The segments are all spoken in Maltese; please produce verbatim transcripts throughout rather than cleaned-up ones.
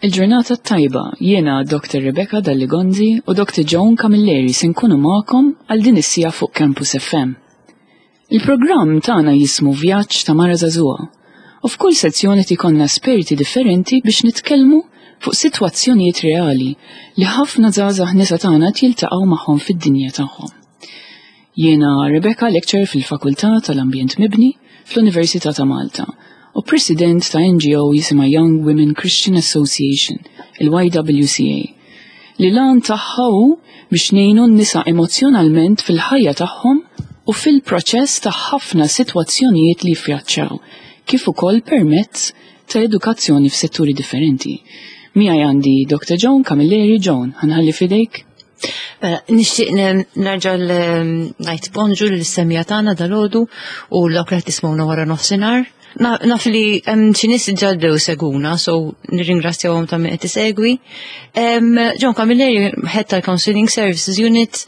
Il-ġurnata tajba, jiena doktor Rebecca Dalligonzi u doktor Joan Camilleri se nkunu magħkom għal din is-sija fuq Campus F M. Il-programm tagħna jismu Vjaġġ ta' Mara Żagħżugħa u f'kull sezzjoni tikonna esperti differenti biex nitkellmu fuq sitwazzjonijiet reali li ħafna żgħażagħ nisa tagħna jiltaqgħu magħhom fid-dinja tagħhom. Jiena Rebecca lecturer fil-Fakultà tal-Ambjent Mibni fl-Università ta' Malta u President ta' N G O jisimha Young Women Christian Association, il-Y W C A, li lan tagħha hu biex ngħinu n-nisa emozjonalment fil-ħajja tagħhom u fil-proċess ta' ħafna sitwazzjonijiet li jiffaċċjaw, kif ukoll permezz ta' edukazzjoni f'setturi differenti. Miegħi għandi doktor Joan Camilleri. Joan, ħanħalli fidejk? Nixtieq nerġa' ngħid bonġur lis-semja tagħna dalgħodu u l-dawk li qed tismgħuna wara nofsinhar. Naf li hemm xi nies ġaddew seguna, so nirringrazzjawhom ta' min qed isegwi. Joan Camilleri, Head tal-Counselling Services Unit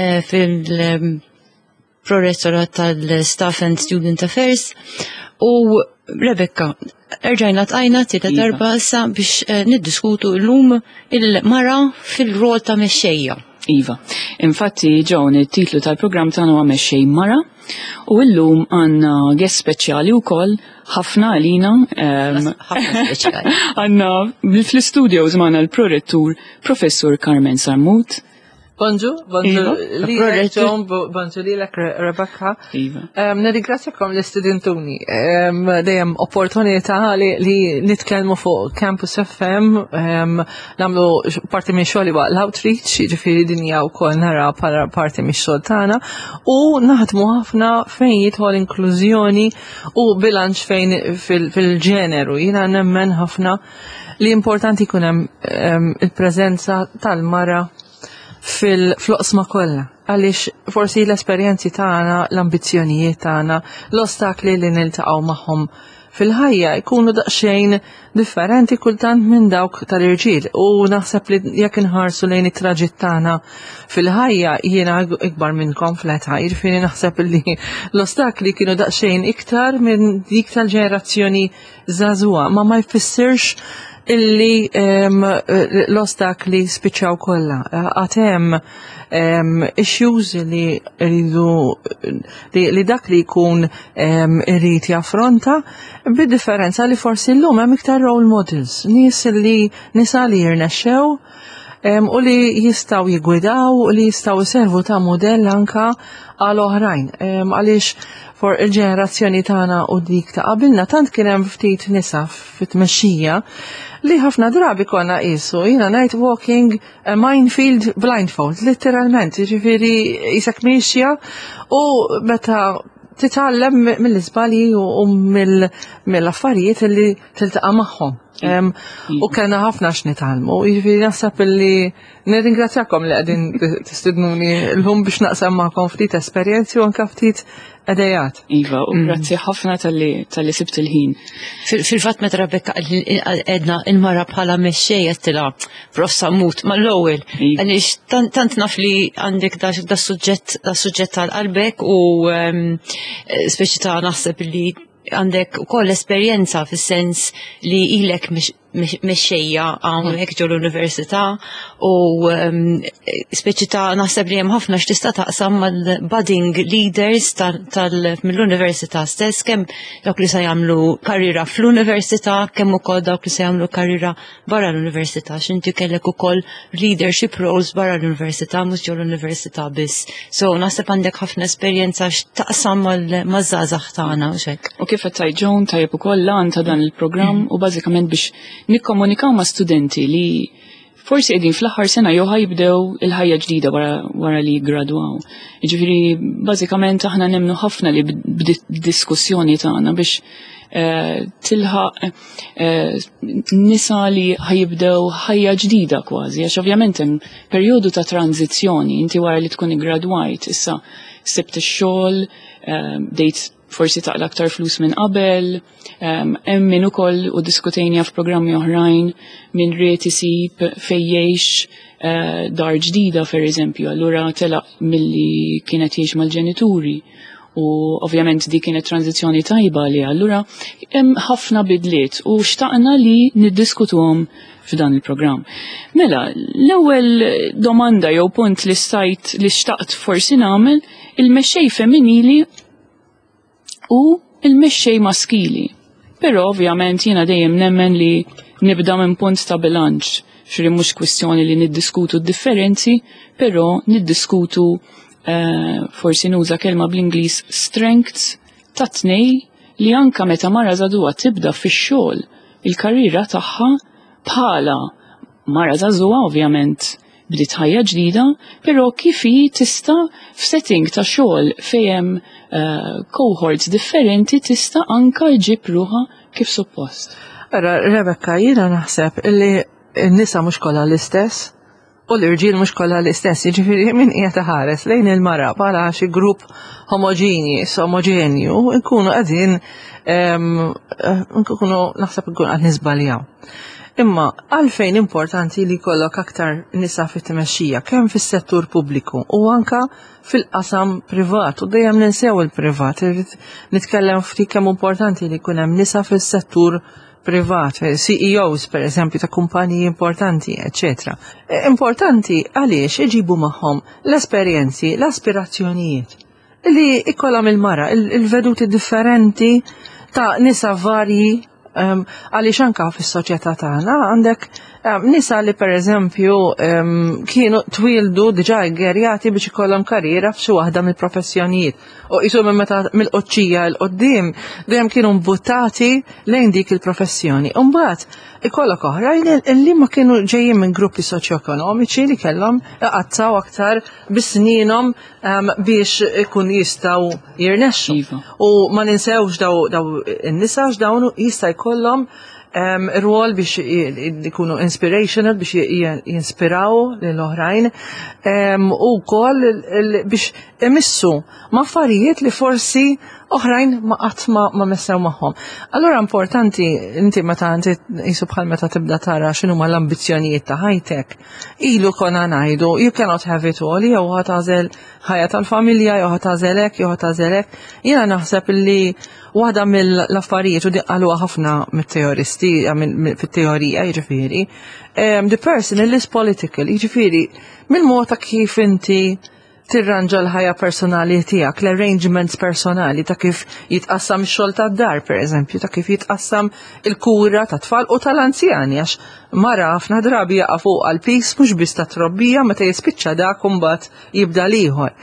fil Prorettorat tal-Staff and Student Affairs u Rebecca, erġajna tqajna tieta darba issa biex niddiskutu llum il-mara fil-rol ta' mexxejja. Iva, infatti Joan, it-titlu tal-programm tagħna huwa Mexxej Mara u llum għandna guest speċjali wkoll ħafna għalina ħafna speċjali. Għandna fl-istudios magħna l-prorettur Professur Carmen Sarmut. Bonġu, bonġu li John, bonġu li l-ek Rebecca. Nirringrazzjakom l-istudentuni. Dejjem opportunità li nitkellmu fuq Campus F M, namlu parti minn xogħol waqt l-outreach, jiġifieri din hija wkoll nara bħala parti mix-xogħol tagħna, u naħdmu ħafna fejn jidħol inklużjoni u bilanċ fejn fil-ġeneru. Jiena nemmen ħafna li importanti jkun hemm il-preżenza tal-mara fil-floqsma kollha, għaliex forsi l-esperjenzi tagħna, l-ambizzjonijiet tagħna, l-ostakli li niltaqgħu magħhom fil-ħajja jkunu daqsxejn differenti kultant minn dawk tal-irġiel, u naħseb li jekk inħarsu lejn it-traġitt tagħna fil-ħajja jiena ikbar minnkom fl-età, jiġifieri naħseb li l-ostakli kienu daqsxejn iktar minn dik tal-ġenerazzjoni żagħżugħa, ma ma jfissirx illi l-ostakli spiċċaw kollha. Għatem issues li rridu li dak li jkun irrid jaffronta bid-differenza li forsi llum hemm iktar role models, nies li nisa li jirnexxew u li jistaw jigwidaw u li jistaw jservu ta' modell anka għal oħrajn. Għaliex for il-ġenerazzjoni tagħna u dik ta' qabilna tant kien hemm ftit nisa fit-tmexxija li ħafna drabi konna qisu jiena ngħid walking a minefield blindfold, literalment, jiġifieri isek mixja u meta titgħallem mill-iżbalji u mill-affarijiet li tiltaqa' magħhom. U kellna ħafna x'nitgħallmu, jiġifieri naħseb li nirringrazzjakom li qegħdin tistidnuni llum biex naqsam magħkom ftit esperjenzi u anke ftit edejat. Iva, u grazzi ħafna tal-li sibt il-ħin. Fil-fatt meta Rebecca edna il-mara bħala mexxejja tilha Prof Sarmut mal-ewwel. Għaliex tant naf li għandek da suġġett tal-qalbek u speċi ta' naħseb li għandek ukoll esperjenza fis-sens li ilek mexxejja hawnhekk ġew l-università u speċi ta' naħseb li hemm ħafna x'tista' taqsam mal-budding leaders mill-università stess, kemm dawk li se jagħmlu karriera fl-università, kemm ukoll dawk li se jagħmlu karriera barra l-università, x'inti kellek ukoll leadership roles barra l-università mhux ġew l-università biss. So naħseb għandek ħafna esperjenza x'taqsam maż-żgħażagħ tagħna u hekk. U kif qed tajt Joan tajjeb ukoll lan ta' dan il-programm u bażikament biex nikkomunikaw ma' studenti li forsi qegħdin fl-aħħar sena jew ħajbdew il-ħajja ġdida wara li jiggradwaw. Jiġifieri bażikament aħna nemmnu ħafna li b'diskussjoni tagħna biex tilħaq nisa li ħajibdew ħajja ġdida kważi, għax ovvjament hemm perjodu ta' tranzizzjoni, inti wara li tkun iggradwajt, issa sibt ix-xogħol, dejt forsi taqla aktar flus minn qabel, hemm min ukoll u diskutejna f'programmi oħrajn minn ried isib fejn jgħix dar ġdida pereżempju, allura telaq milli kienet jgħix mal-ġenituri u ovvjament di kienet tranzizzjoni tajba li allura hemm ħafna bidliet u xtaqna li niddiskutuhom f'dan il-programm. Mela, l-ewwel domanda jew punt li stajt li xtaqt forsi nagħmel il-mexxej femminili u il-mexxej maskili. Però ovvjament jiena dejjem nemmen li nibda minn punt ta' bilanċ, xri mhux kwistjoni li niddiskutu d-differenzi, però niddiskutu uh, forsi nuża kelma bl-Ingliż strengths ta' tnej li anka meta mara żagħżugħa tibda fix-xogħol il-karriera tagħha bħala mara żagħżugħa ovvjament bdiet ħajja ġdida, però kif hi tista' f'setting ta' xogħol fejn uh, cohorts differenti tista' anka ġib ruħha kif suppost. Ara, Rebecca, jiena naħseb li n-nisa mhux kollha l-istess u l-irġiel mhux kollha l-istess, jiġifieri min qiegħed iħares lejn il-mara bħala xi grupp homogeneous, homogenju, nkunu qegħdin nkunu naħseb nkunu qed niżbaljaw. Imma għalfejn importanti li jkollok aktar nisa fit-tmexxija kemm fis-settur pubbliku u anka fil-qasam privat u dejjem ninsew il-privat. Nitkellem ftit kemm importanti li jkun hemm nisa fis-settur privat, C E Os per eżempju ta' kumpaniji importanti, eccetera. Importanti għaliex iġibu magħhom l-esperjenzi, l-aspirazzjonijiet li ikollhom il-mara, il-veduti differenti ta' nisa varji. Um, għaliex anka fis-soċjetà tagħna għandek um, nisa li pereżempju um, kienu twildu diġà ggerjati biex ikollhom karriera f'xi waħda mill-professjonijiet. U qisu minn meta mill-qoċċija l qoddim dejjem kienu mbuttati lejn dik il-professjoni. U mbagħad ikollok oħrajn li ma kienu ġejjin minn gruppi soċjoekonomiċi li kellhom iqazzaw aktar bis-sninhom um, biex ikun jistgħu jirnexxu. U ma ninsewx daw daw in-nisa x'dawn jista' jkollhom um, rwol biex ikunu inspirational, biex jinspiraw lill-oħrajn um, u wkoll biex emissu ma' affarijiet li forsi oħrajn ma qatt ma messew magħhom. Allura importanti inti meta inti qisu bħal meta tibda tara x'inhuma l-ambizzjonijiet ta' ħajtek. Ilu konna ngħidu you cannot have it all, jew ħatażel ħajja tal-familja, jew ħatażelek, jew ħatażelek. Jiena naħseb li waħda mill-affarijiet u qaluha ħafna mit-teoristi fit-teorija jiġifieri, the person is political, jiġifieri mill-mod ta' kif inti tirranġa l-ħajja personali tiegħek, l-arrangements personali ta' kif jitqassam ix-xogħol tad-dar pereżempju, ta' kif jitqassam il-kura ta' tfal u tal-anzjani għax mara ħafna drabi jaqa' fuq għall-pis mhux biss ta' trobbija meta jispiċċa dak u mbagħad jibda ieħor.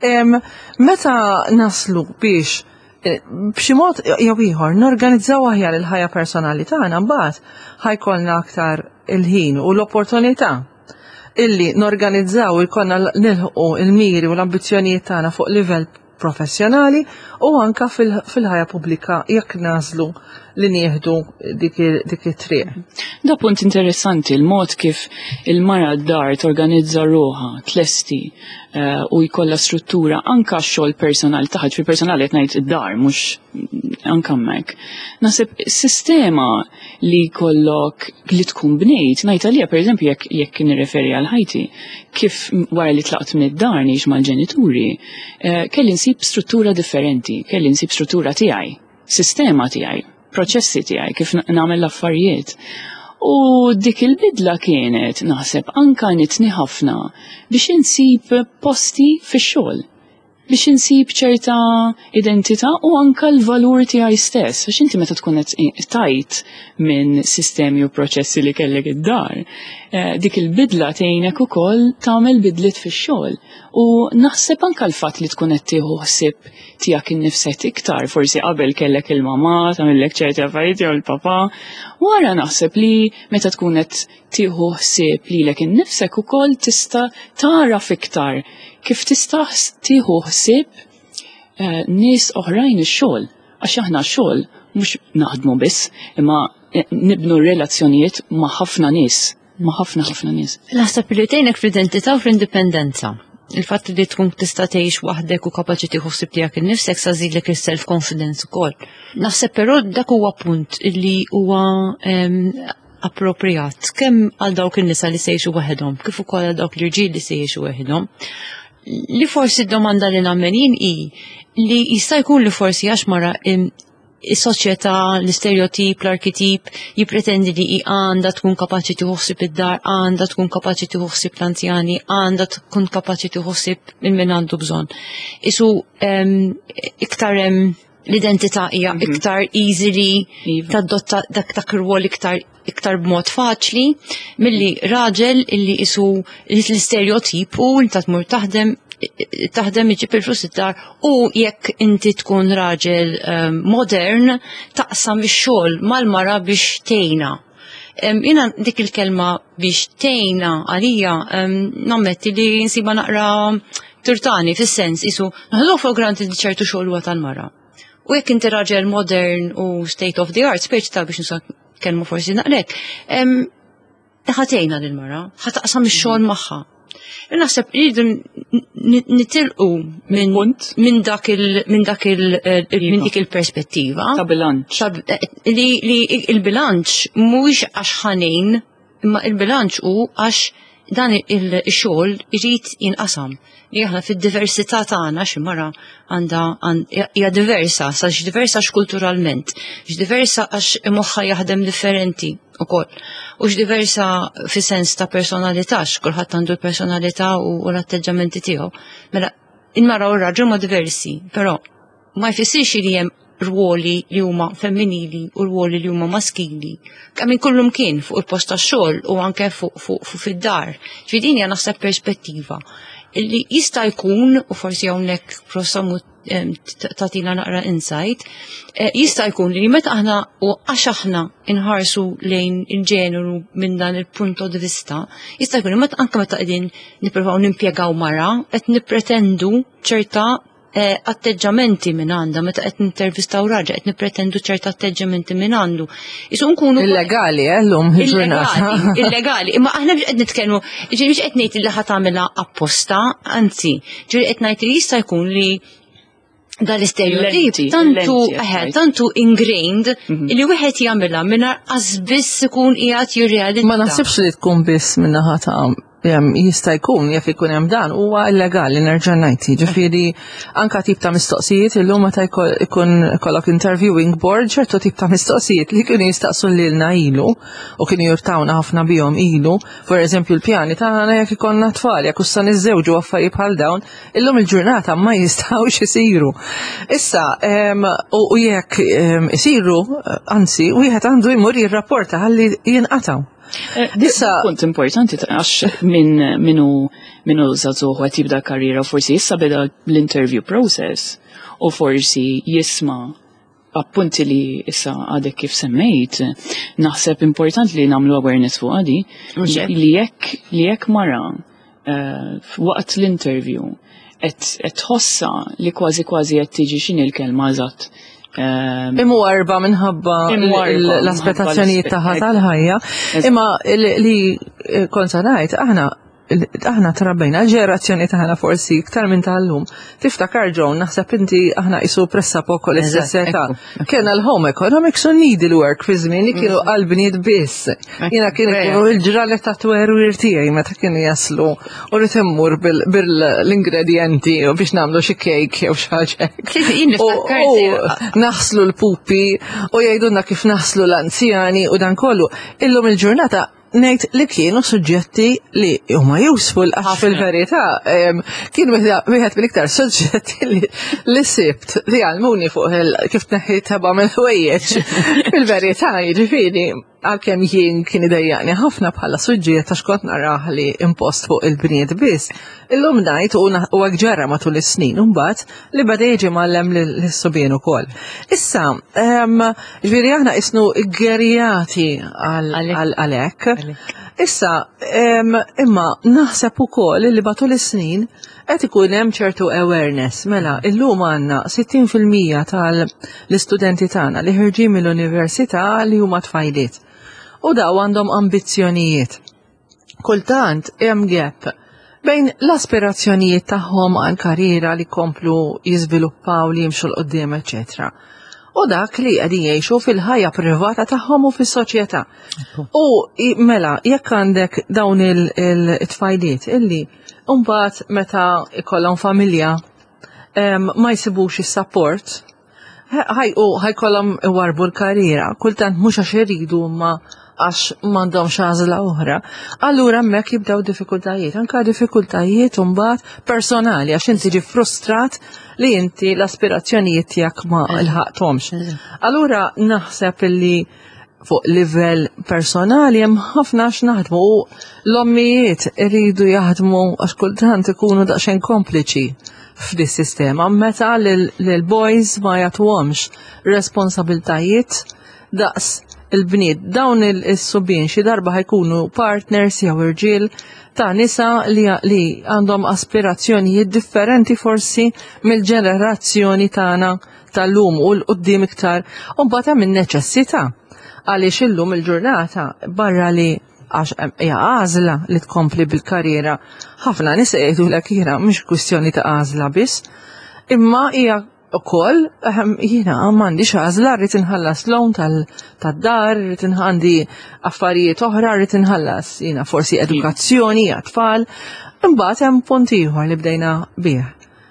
Meta naslu biex b'xi mod jew ieħor norganizzaw aħjar il-ħajja personali tagħna mbagħad ħajkollna aktar il-ħin u l-opportunità illi norganizzaw il-konna nilħu il-miri u l-ambizjonijiet tagħna fuq livell professjonali u anka fil-ħajja pubblika jekk nażlu li nieħdu dik it-triq. Da punt interessanti, il-mod kif il-mara d-dar torganizza ruħa, tlesti u jkollha struttura anka x-xogħol personali taħħa, fil-personali qed ngħid id-dar mhux anka hemmhekk. Naħseb sistema li jkollok li tkun bnejt, ngħid għalija pereżempju jekk jekk nirreferi għal ħajti, kif wara li tlaqt mid-dar nix mal-ġenituri, kelli nsib struttura differenti, kelli nsib struttura tiegħi, sistema tiegħi, proċessi tiegħi kif nagħmel l-affarijiet. U dik il-bidla kienet naħseb anka nitni ħafna biex insib posti fix-xogħol, biex insib ċerta identità u anka l-valur tiegħi stess. Għax inti meta tkun qed tajt minn sistemi u proċessi li kellek id-dar, dik il-bidla tgħinek ukoll tagħmel bidliet fix-xogħol. U naħseb anka l-fatt li tkun qed tieħu ħsieb tiegħek innifsek iktar, forsi qabel kellek il-mama tagħmellek ċerti affarijiet jew il-papa, wara naħseb li meta tkun qed tieħu ħsieb lilek innifsek ukoll tista' taraf iktar kif tista' tieħu ħsieb nies oħrajn ix-xogħol, għax aħna x-xogħol mhux naħdmu biss, imma nibnu relazzjonijiet ma' ħafna nies, ma' ħafna ħafna nies. Naħseb li tgħinek fl-identità u fl-indipendenza. Il-fatt li tkun tista' tgħix waħdek u kapaċi tieħu ħsieb tiegħek innifsek sa żidlek il-self confidence ukoll. Naħseb però dak huwa punt li huwa appropriat kemm għal dawk in-nisa li se jgħixu waħedhom, kif ukoll għal dawk l-irġiel li se jgħixu waħedhom. li forsi d-domanda li nammenin i li jista' jkun li forsi għax mara is-soċjetà, l-istereotip, l-arketip jippretendi li i għandha tkun kapaċi tieħu id-dar, għandha tkun kapaċi tieħu l-anzjani, għandha tkun kapaċi tieħu minn min għandu bżonn. Isu iktar l-identità hija iktar easily tadotta dak dak ir-rwol iktar iktar b'mod faċli milli raġel illi isu l-istereotipu inta tmur taħdem taħdem iġib il-flus id-dar u jekk inti tkun raġel um, modern taqsam ix-xogħol mal-mara biex tgħinha. Um, Jina dik il-kelma biex tgħinha għalija um, nammetti li nsiba naqra turtani fis-sens isu naħdu fuq granted li ċertu xogħol huwa tal-mara. U jekk inti raġel modern u state of the art, speċi ta' biex nisa kelmu forsi naqlek, ħatejna l-mara, ħataqsam ix-xogħol magħha. Naħseb rridu nitilqu minn dak il minn dak il minn dik il-perspettiva. Ta' bilanċ. Li il-bilanċ mhuwiex għax ħanin, imma il-bilanċ hu għax dan il-xogħol irid jinqasam. Li aħna fid-diversità tagħna xi mara għandha hija diversa, sa diversa x'kulturalment, x'diversa għax moħħha jaħdem differenti ukoll. U x'diversa fis-sens ta' personalità, x'kulħadd għandu l-personalità u l-atteġġamenti tiegħu. Mela il-mara u r-raġel ma diversi, però ma jfissirx li hemm rwoli li huma femminili u rwoli li huma maskili. Kemm kullum kien fuq il-post tax-xogħol u anke fuq fuq fid-dar. Ġifieri hija naħseb perspettiva illi jista' jkun, u forsi hawnhekk prosamu tagħtina naqra insight, jista' jkun li meta aħna u għax aħna inħarsu lejn il-ġeneru minn dan il-punto di vista, jista' jkun li meta anke meta qegħdin nippruvaw nimpjegaw mara qed nippretendu ċerta atteġġamenti minn għandha meta qed nintervistaw raġel qed nippretendu ċerta atteġġamenti minn għandu. Isu nkunu illegali llum il-ġurnata. Illegali, imma aħna biex qed nitkellmu, ġieli biex qed ngħid li ħadd tagħmilha apposta, anzi, ġieli qed ngħid li jista' jkun li dal-istereotip tantu aħed tantu ingrained li wieħed jagħmilha mingħajr qas biss ikun qiegħed jirrealizza. Ma naħsibx li tkun biss minnaħa ta' jista' jkun jaf ikun hemm dan huwa illegali nerġa' ngħid. Ġifieri anke tip ta' mistoqsijiet illum meta jkun kollok interviewing board ċertu tip ta' mistoqsijiet li kienu jistaqsu lilna ilu u kienu jurtawna ħafna bihom ilu. For eżempju l-pjani tagħna jekk ikollna tfal jekk issa niżżewġu affarijiet bħal dawn, illum il-ġurnata ma jistgħux isiru. Issa u jekk isiru anzi wieħed għandu jmur jirrapporta ħalli jinqataw. Dissa punt importanti għax minn minnu minnu żagħżugħ qed jibda karriera u forsi issa beda l-interview process u forsi jisma' appunti li issa għadek kif semmejt, naħseb importanti li nagħmlu awareness fuq għadi li jekk li jekk mara waqt l-interview qed tħossa li kważi kważi qed tiġi x'inhi l-kelma eżatt. Imu arba minħabba l-aspettazzjonijiet taħħa tal-ħajja, imma li konsa ngħid aħna aħna trabbejna l-ġenerazzjoni tagħna forsi iktar minn tal-lum. Tiftakar ġon, naħseb inti aħna isu pressa poco l-istess età. Kena l-home economics u needle work fi żmien li kienu qalbniet biss. Jiena kienu il-ġralet ta' tweru irtijaj meta kienu jaslu u rrid immur bil-ingredjenti u biex nagħmlu xi cake jew xi ħaġa. Naħslu l-pupi u jgħidulna kif naħslu l-anzjani u dan kollu. Illum il-ġurnata ngħid li kienu suġġetti li huma useful għax fil-verità kien wieħed mill-iktar suġġetti li sibt li għalmuni fuq kif tneħħi taba' mill-ħwejjeġ. Fil-verità jiġifieri għalkemm jien kien idejjaqni ħafna bħala suġġett għax kont narah li impost fuq il-bniet biss. Illum ngħid u hekk ġara matul is-snin u mbagħad li bada jiġi mgħallem lis-subien ukoll. Issa, ġifieri aħna isnu ggerjati għalhekk. Issa, imma naħseb ukoll li matul is-snin qed ikun hemm ċertu awareness. Mela, illum għandna sittin fil-mija tal-istudenti tagħna li ħirġin mill-università li huma tfajliet. U daw għandhom ambizzjonijiet. Kultant hemm gap bejn l-aspirazzjonijiet tagħhom għal karriera li komplu jiżviluppaw li jimxu l-qoddim, eċetera. u dak li qegħdin jgħixu fil-ħajja privata tagħhom u fis-soċjetà. U mela, jekk għandek dawn il-tfajliet illi mbagħad meta ikollhom familja ma jsibux is-support, ħajkollhom iwarbu l-karriera, kultant mhux għax iridu ma għax m'għandhomx għażla oħra, allura hemmhekk jibdew diffikultajiet, anke diffikultajiet mbagħad personali għax inti ġi frustrat li inti l-aspirazzjonijiet tiegħek ma lħaqthomx. Allura naħseb illi fuq livell personali hemm ħafna x'naħdmu u l-ommijiet iridu jaħdmu għax kultant ikunu daqsxejn kompliċi f'dis sistema meta lil-boys ma jagħtuhomx responsabiltajiet daqs il-bniet. Dawn il-subien xi darba ħajkunu partners jew irġiel ta' nisa li għandhom aspirazzjonijiet differenti forsi mill-ġenerazzjoni tagħna tal-lum u l-qudiem iktar. U mbagħad hemm in-neċessità għaliex illum il-ġurnata barra li għax hija għażla li tkompli bil-karriera. Ħafna nisa jgħidulek jiena mhix kwistjoni ta' għażla biss, imma hija ukoll jiena m'għandix għażla rrid inħallas loan tad-dar, rrid għandi affarijiet oħra, rrid inħallas jiena forsi edukazzjoni għat-tfal. Imbagħad hemm punt ieħor li bdejna bih.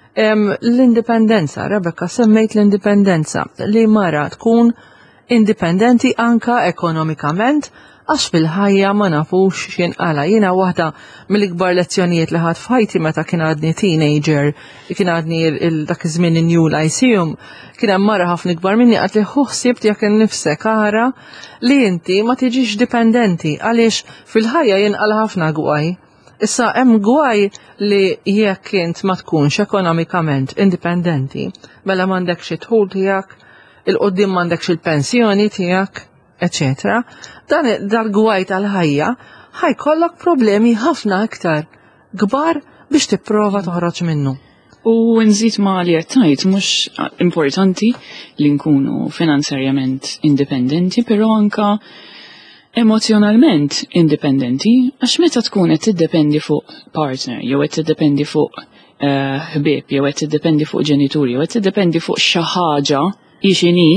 L-indipendenza, Rebecca semmejt l-indipendenza li mara tkun indipendenti anka ekonomikament għax fil-ħajja ma nafux x'inqala. Jiena waħda mill-ikbar lezzjonijiet li ħadd f'ħajti meta kien għadni teenager, kien għadni dak iż-żmien in-New Lyceum, kien hemm mara ħafna ikbar minni qalt li ħsibt jekk innifsek ara li inti ma tiġix dipendenti għaliex fil-ħajja jinqal ħafna gwaj. Issa hemm gwaj li jekk int ma tkunx ekonomikament indipendenti, mela m'għandekx it-tħul tiegħek, il-qudiem m'għandekx il-pensjoni tiegħek, eccetera, dan dal-gwaj tal-ħajja ħajkollok problemi ħafna iktar kbar biex tipprova toħroġ minnu. U nżid ma li għattajt mhux importanti li nkunu finanzjarjament indipendenti, però anka emozjonalment indipendenti, għax meta tkun qed tiddependi fuq partner, jew qed tiddependi fuq ħbieb, jew qed tiddependi fuq ġenituri, jew qed tiddependi fuq xi ħaġa ixini,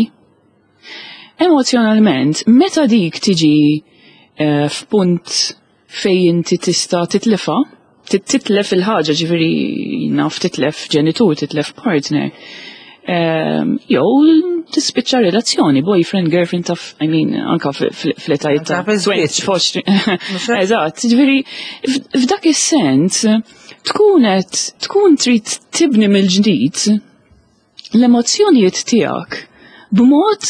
emozjonalment, meta dik tiġi uh, f'punt fej inti tista' titlefa, titlef il-ħaġa ġifieri naf titlef ġenitur, titlef partner, um, jew tispiċċa relazzjoni, boyfriend, girlfriend taf, I mean, anka fl-etajiet ta' twenty. Eżatt, ġifieri f'dak is-sens tkun qed tkun trid tibni mill-ġdid l-emozzjonijiet tiegħek b'mod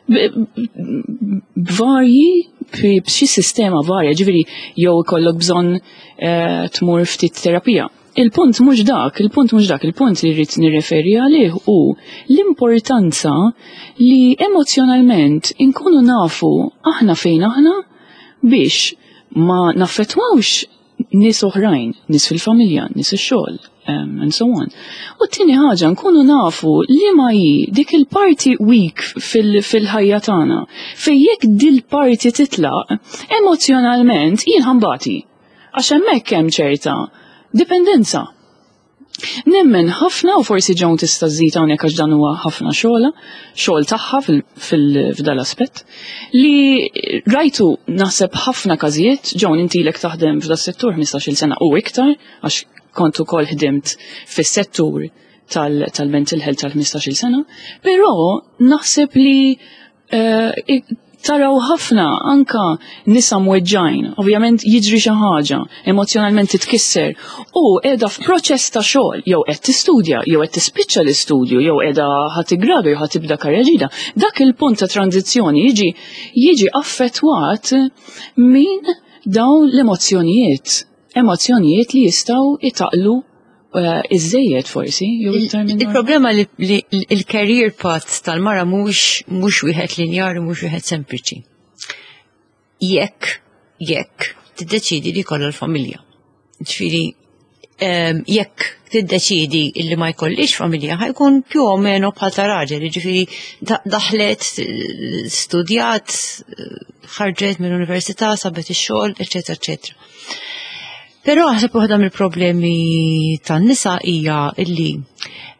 b'varji b'xi sistema varja, ġifieri jew ikollok bżonn tmur ftit terapija. Il-punt mhux dak, il-punt mhux dak, il-punt li rrid nirreferi għalih hu l-importanza li emozjonalment inkunu nafu aħna fejn aħna biex ma naffettwawx nies oħrajn, nies fil-familja, nies ix-xogħol, Um, and so on. U t-tini ħaġa nkunu nafu li ma hi dik il-parti weak fil-ħajja fil tagħna. Fejn jekk dil-parti titlaq, emozjonalment jien ħambati. Għax hemmhekk hemm ċerta dipendenza. Nemmen ħafna u forsi ġew tista' żżid hawnhekk għax dan huwa ħafna xogħla, xogħol tagħha f'dal aspett li rajtu naħseb ħafna każijiet ġew intilek taħdem f'da settur ħmistax-il sena u iktar għax kontu kol ħdimt fis-settur tal-mental health tal-ħmistax-il sena, però naħseb li uh, taraw ħafna anka nisa mweġġajn, ovvjament jiġri xi ħaġa, emozjonalment titkisser u qiegħda f'proċess ta' xogħol, jew qed tistudja, jew qed tispiċċa l-istudju, jew qiegħda ħadd tigradu jew ħadd tibda karriera ġdida. Dak il-punt ta' tranzizzjoni jiġi jiġi affettwat minn dawn l-emozzjonijiet. Emozzjonijiet li jistaw itaqlu uh, iż-żejjed forsi. Il-problema li, li il-career path tal-mara mhux mhux wieħed linjari, mhux wieħed sempliċi. Jekk jekk tiddeċidi li jkollha l-familja. Ġifieri um, jekk tiddeċidi li ma jkollix familja ħajkun più o meno bħal ta' raġel, ġifieri daħlet, studjat, ħarġet mill-università, sabet ix-xogħol, eċetera, eċetera. Però ħaseb waħda mill-problemi tan-nisa hija illi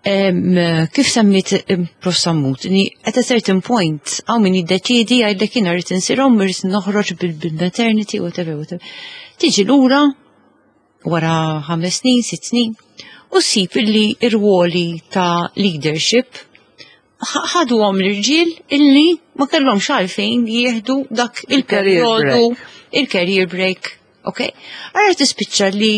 kif semmit Prof Sammut, at a certain point, għaw min jiddeċidi għajdlek jina rrit nsirom, rrit noħroġ bil-maternity, whatever, whatever. Tiġi l-ura, wara ħames snin, sitt snin, u sip illi ir-ruoli ta' leadership ħadu għom l-irġil illi ma kellhom xalfejn jieħdu dak il-periodu, il-career break, ok? Għarra tispiċċa li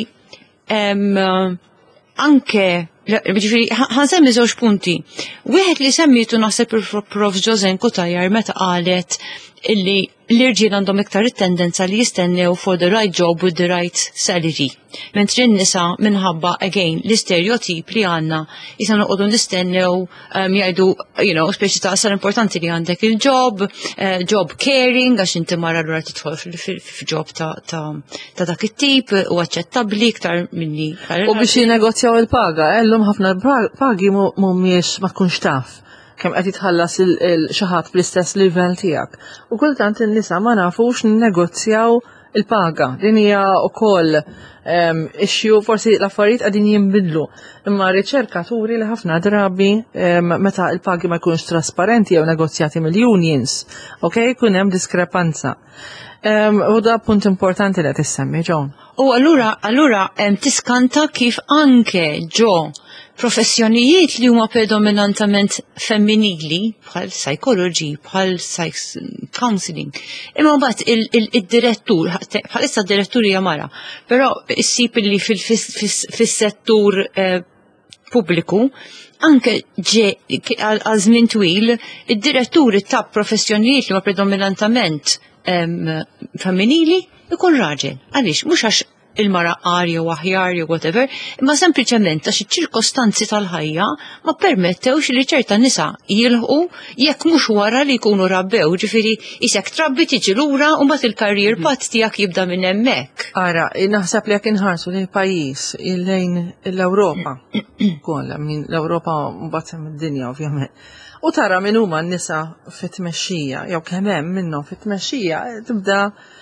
anke ħansemmi żewġ punti. Wieħed li semmitu naħseb il-Prof Josen Kutajar meta qalet illi l-irġiel għandhom iktar it-tendenza li jistennew for the right job with the right salary. Mentri n-nisa minħabba, again, l-istereotip li għanna jisa noqogħdu nistennew jgħidu, you know, speċi ta' sar importanti li għandek il-job, job caring, għax inti marra l-għura titħol fil-job ta' dak it-tip u aċċettabbli iktar minni. U biex jinegozjaw il-paga, ellum ħafna pagi mumiex ma tkunx taf kemm qed jitħallas il-xaħat bl-istess livell tiegħek. U kultant in-nisa ma nafux nnegozjaw il-paga. Din hija wkoll issue forsi l-affarijiet qegħdin jinbidlu. Imma riċerkaturi li ħafna drabi meta il-pagi ma jkunux trasparenti jew negozjati mill-unions, okay, jkun hemm diskrepanza. U da punt importanti li qed issemmi, John. U allura allura tiskanta kif anke ġo professjonijiet li huma predominantament femminili, bħal psychology, bħal counseling. Imma mbagħad il-direttur, bħalissa d-direttur hija mara, però issib li fis-settur pubbliku anke ġe għal żmien twil, id-diretturi ta' professjonijiet li huma predominantament femminili ikun raġel. Għaliex mhux għax il-mara qari jew aħjar jew whatever, imma sempliċement għax iċ-ċirkostanzi tal-ħajja ma permettewx li ċerta nisa jilħu jekk mhux wara li jkunu rabbew, ġifieri isek trabbi tiġi lura u mbagħad il-career path tiegħek jibda minn hemmhekk. Ara, naħseb li jekk inħarsu lil pajjiż lejn l-Ewropa kollha, min l-Ewropa mbagħad hemm id-dinja ovvjament. U tara min huma n-nisa fit-tmexxija, jew kemm hemm minnhom fit-tmexxija tibda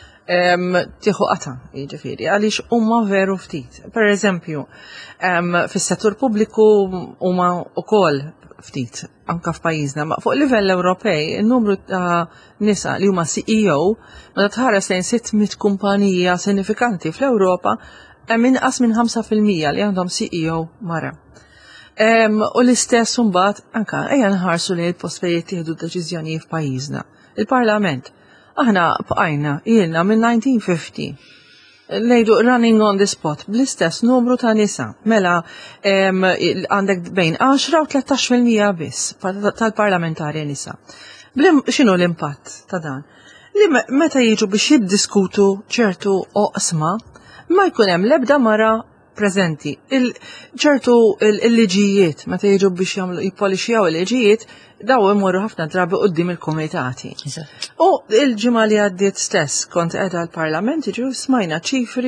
tieħu qata, jiġifieri, għaliex huma veru ftit. Per eżempju, fis-settur pubbliku huma wkoll ftit, anke f'pajjiżna, ma fuq livell Ewropej, in-numru ta' nisa li huma C E O meta tħares lejn sitt mit kumpanija sinifikanti fl-Ewropa hemm inqas minn ħamsa fil-mija li għandhom C E O mara. U l-istess mbagħad anke ejja nħarsu li l-postijiet jieħdu deċiżjoni f'pajjiżna. Il-Parlament. Aħna bqajna ilna minn nineteen fifty lejdu running on the spot bl-istess numru ta' nisa. Mela għandek bejn għaxra u tlettax fil-mija biss tal-parlamentari nisa. X'inhu l-impatt ta' dan? Li meta jiġu biex jiddiskutu ċertu oqsma ma jkun hemm l-ebda mara preżenti. ċertu il-liġijiet, meta jiġu biex jippolixjaw il-liġijiet, daw imorru ħafna drabi qudiem il-komitati. U il-ġimgħa li għaddiet stess kont qiegħda l-Parlament jiġu smajna ċifri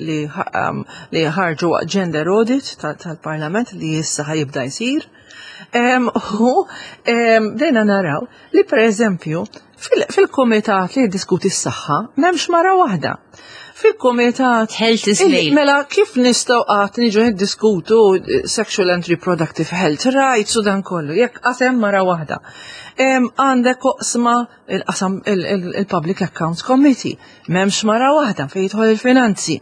li ħarġu gender audit tal-Parlament li issa ħajibda jsir. U dejna naraw li pereżempju fil-komitat li jiddiskuti s-saħħa m'hemmx mara waħda. Fil-komitat, mela kif nistgħu qatt niġu niddiskutu sexual and reproductive health rights u dan kollu, jekk qasem mara waħda. Għandek oqsma il-Public Accounts Committee, m'hemmx mara waħda fejn jidħol il-finanzi.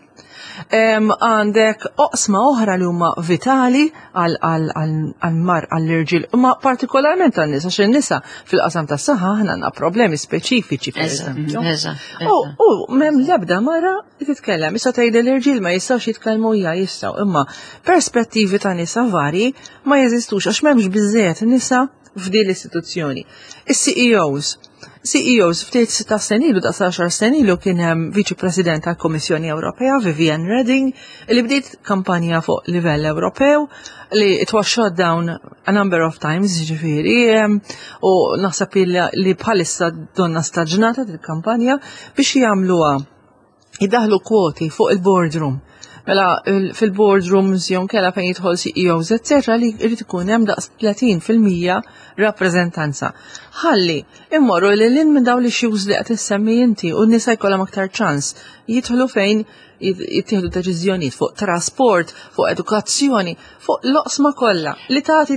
Għandek oqsma oħra li huma vitali għal-mar għall-irġiel, imma partikolarment għan-nisa, għax in-nisa fil-qasam tas-saħħa aħna għandna problemi speċifiċi pereżempju. U m'hemm l-ebda mara li titkellem, issa tgħid l-irġiel ma jistgħux jitkellmu hija jistgħu, imma perspettivi ta' nisa varji ma jeżistux għax m'hemmx biżżejjed nisa f'din l-istituzzjoni. Is-C E Os C E Os ftit ta' senilu ta' għaxar senilu kien hemm Viċi President tal-Kommissjoni Ewropea Viviane Reding li bdiet kampanja fuq livell Ewropew li it was shot down a number of times ġifieri u naħseb li bħalissa donna staġnata il-kampanja biex jagħmluha jidaħlu kwoti fuq il-boardroom Mela fil-boardrooms jew kella fejn jidħol C E Os et cetera li jrid ikun hemm daqs tletin fil-mija rappreżentanza. Ħalli immorru lil lin minn dawn l-issues li qed issemmi inti u n-nisa jkollhom aktar ċans jidħlu fejn jittieħdu deċiżjonijiet fuq trasport, fuq edukazzjoni, fuq l-oqsma kollha li tagħti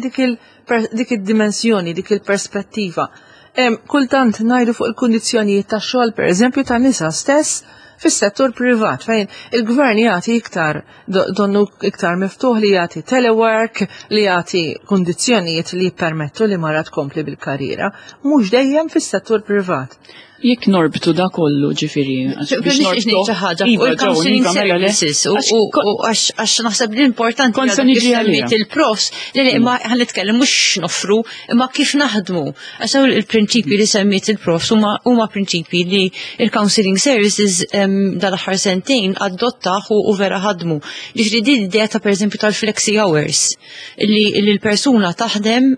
dik id-dimensjoni, dik il-perspettiva. Kultant ngħidu fuq il-kundizzjonijiet tax-xogħol pereżempju tan-nisa stess fis-settur privat fejn il-gvern jagħti iktar donnu iktar miftuħ li jagħti telework li jagħti kundizzjonijiet li jippermettu li mara tkompli bil-karriera mhux dejjem fis-settur privat. Jekk norbtu da kollu ġifiri. Biex norbtu ħaġa fuq il-counseling services u għax naħseb li importanti għal il-profs li ma ħan nitkellem mhux nofru imma kif naħdmu. Għax il-prinċipji li semmiet il-profs huma prinċipji li il-counseling services dal-aħħar sentejn adottaħ u vera ħadmu. Ġifri di d-idea ta' pereżempju tal-flexi hours li l-persuna taħdem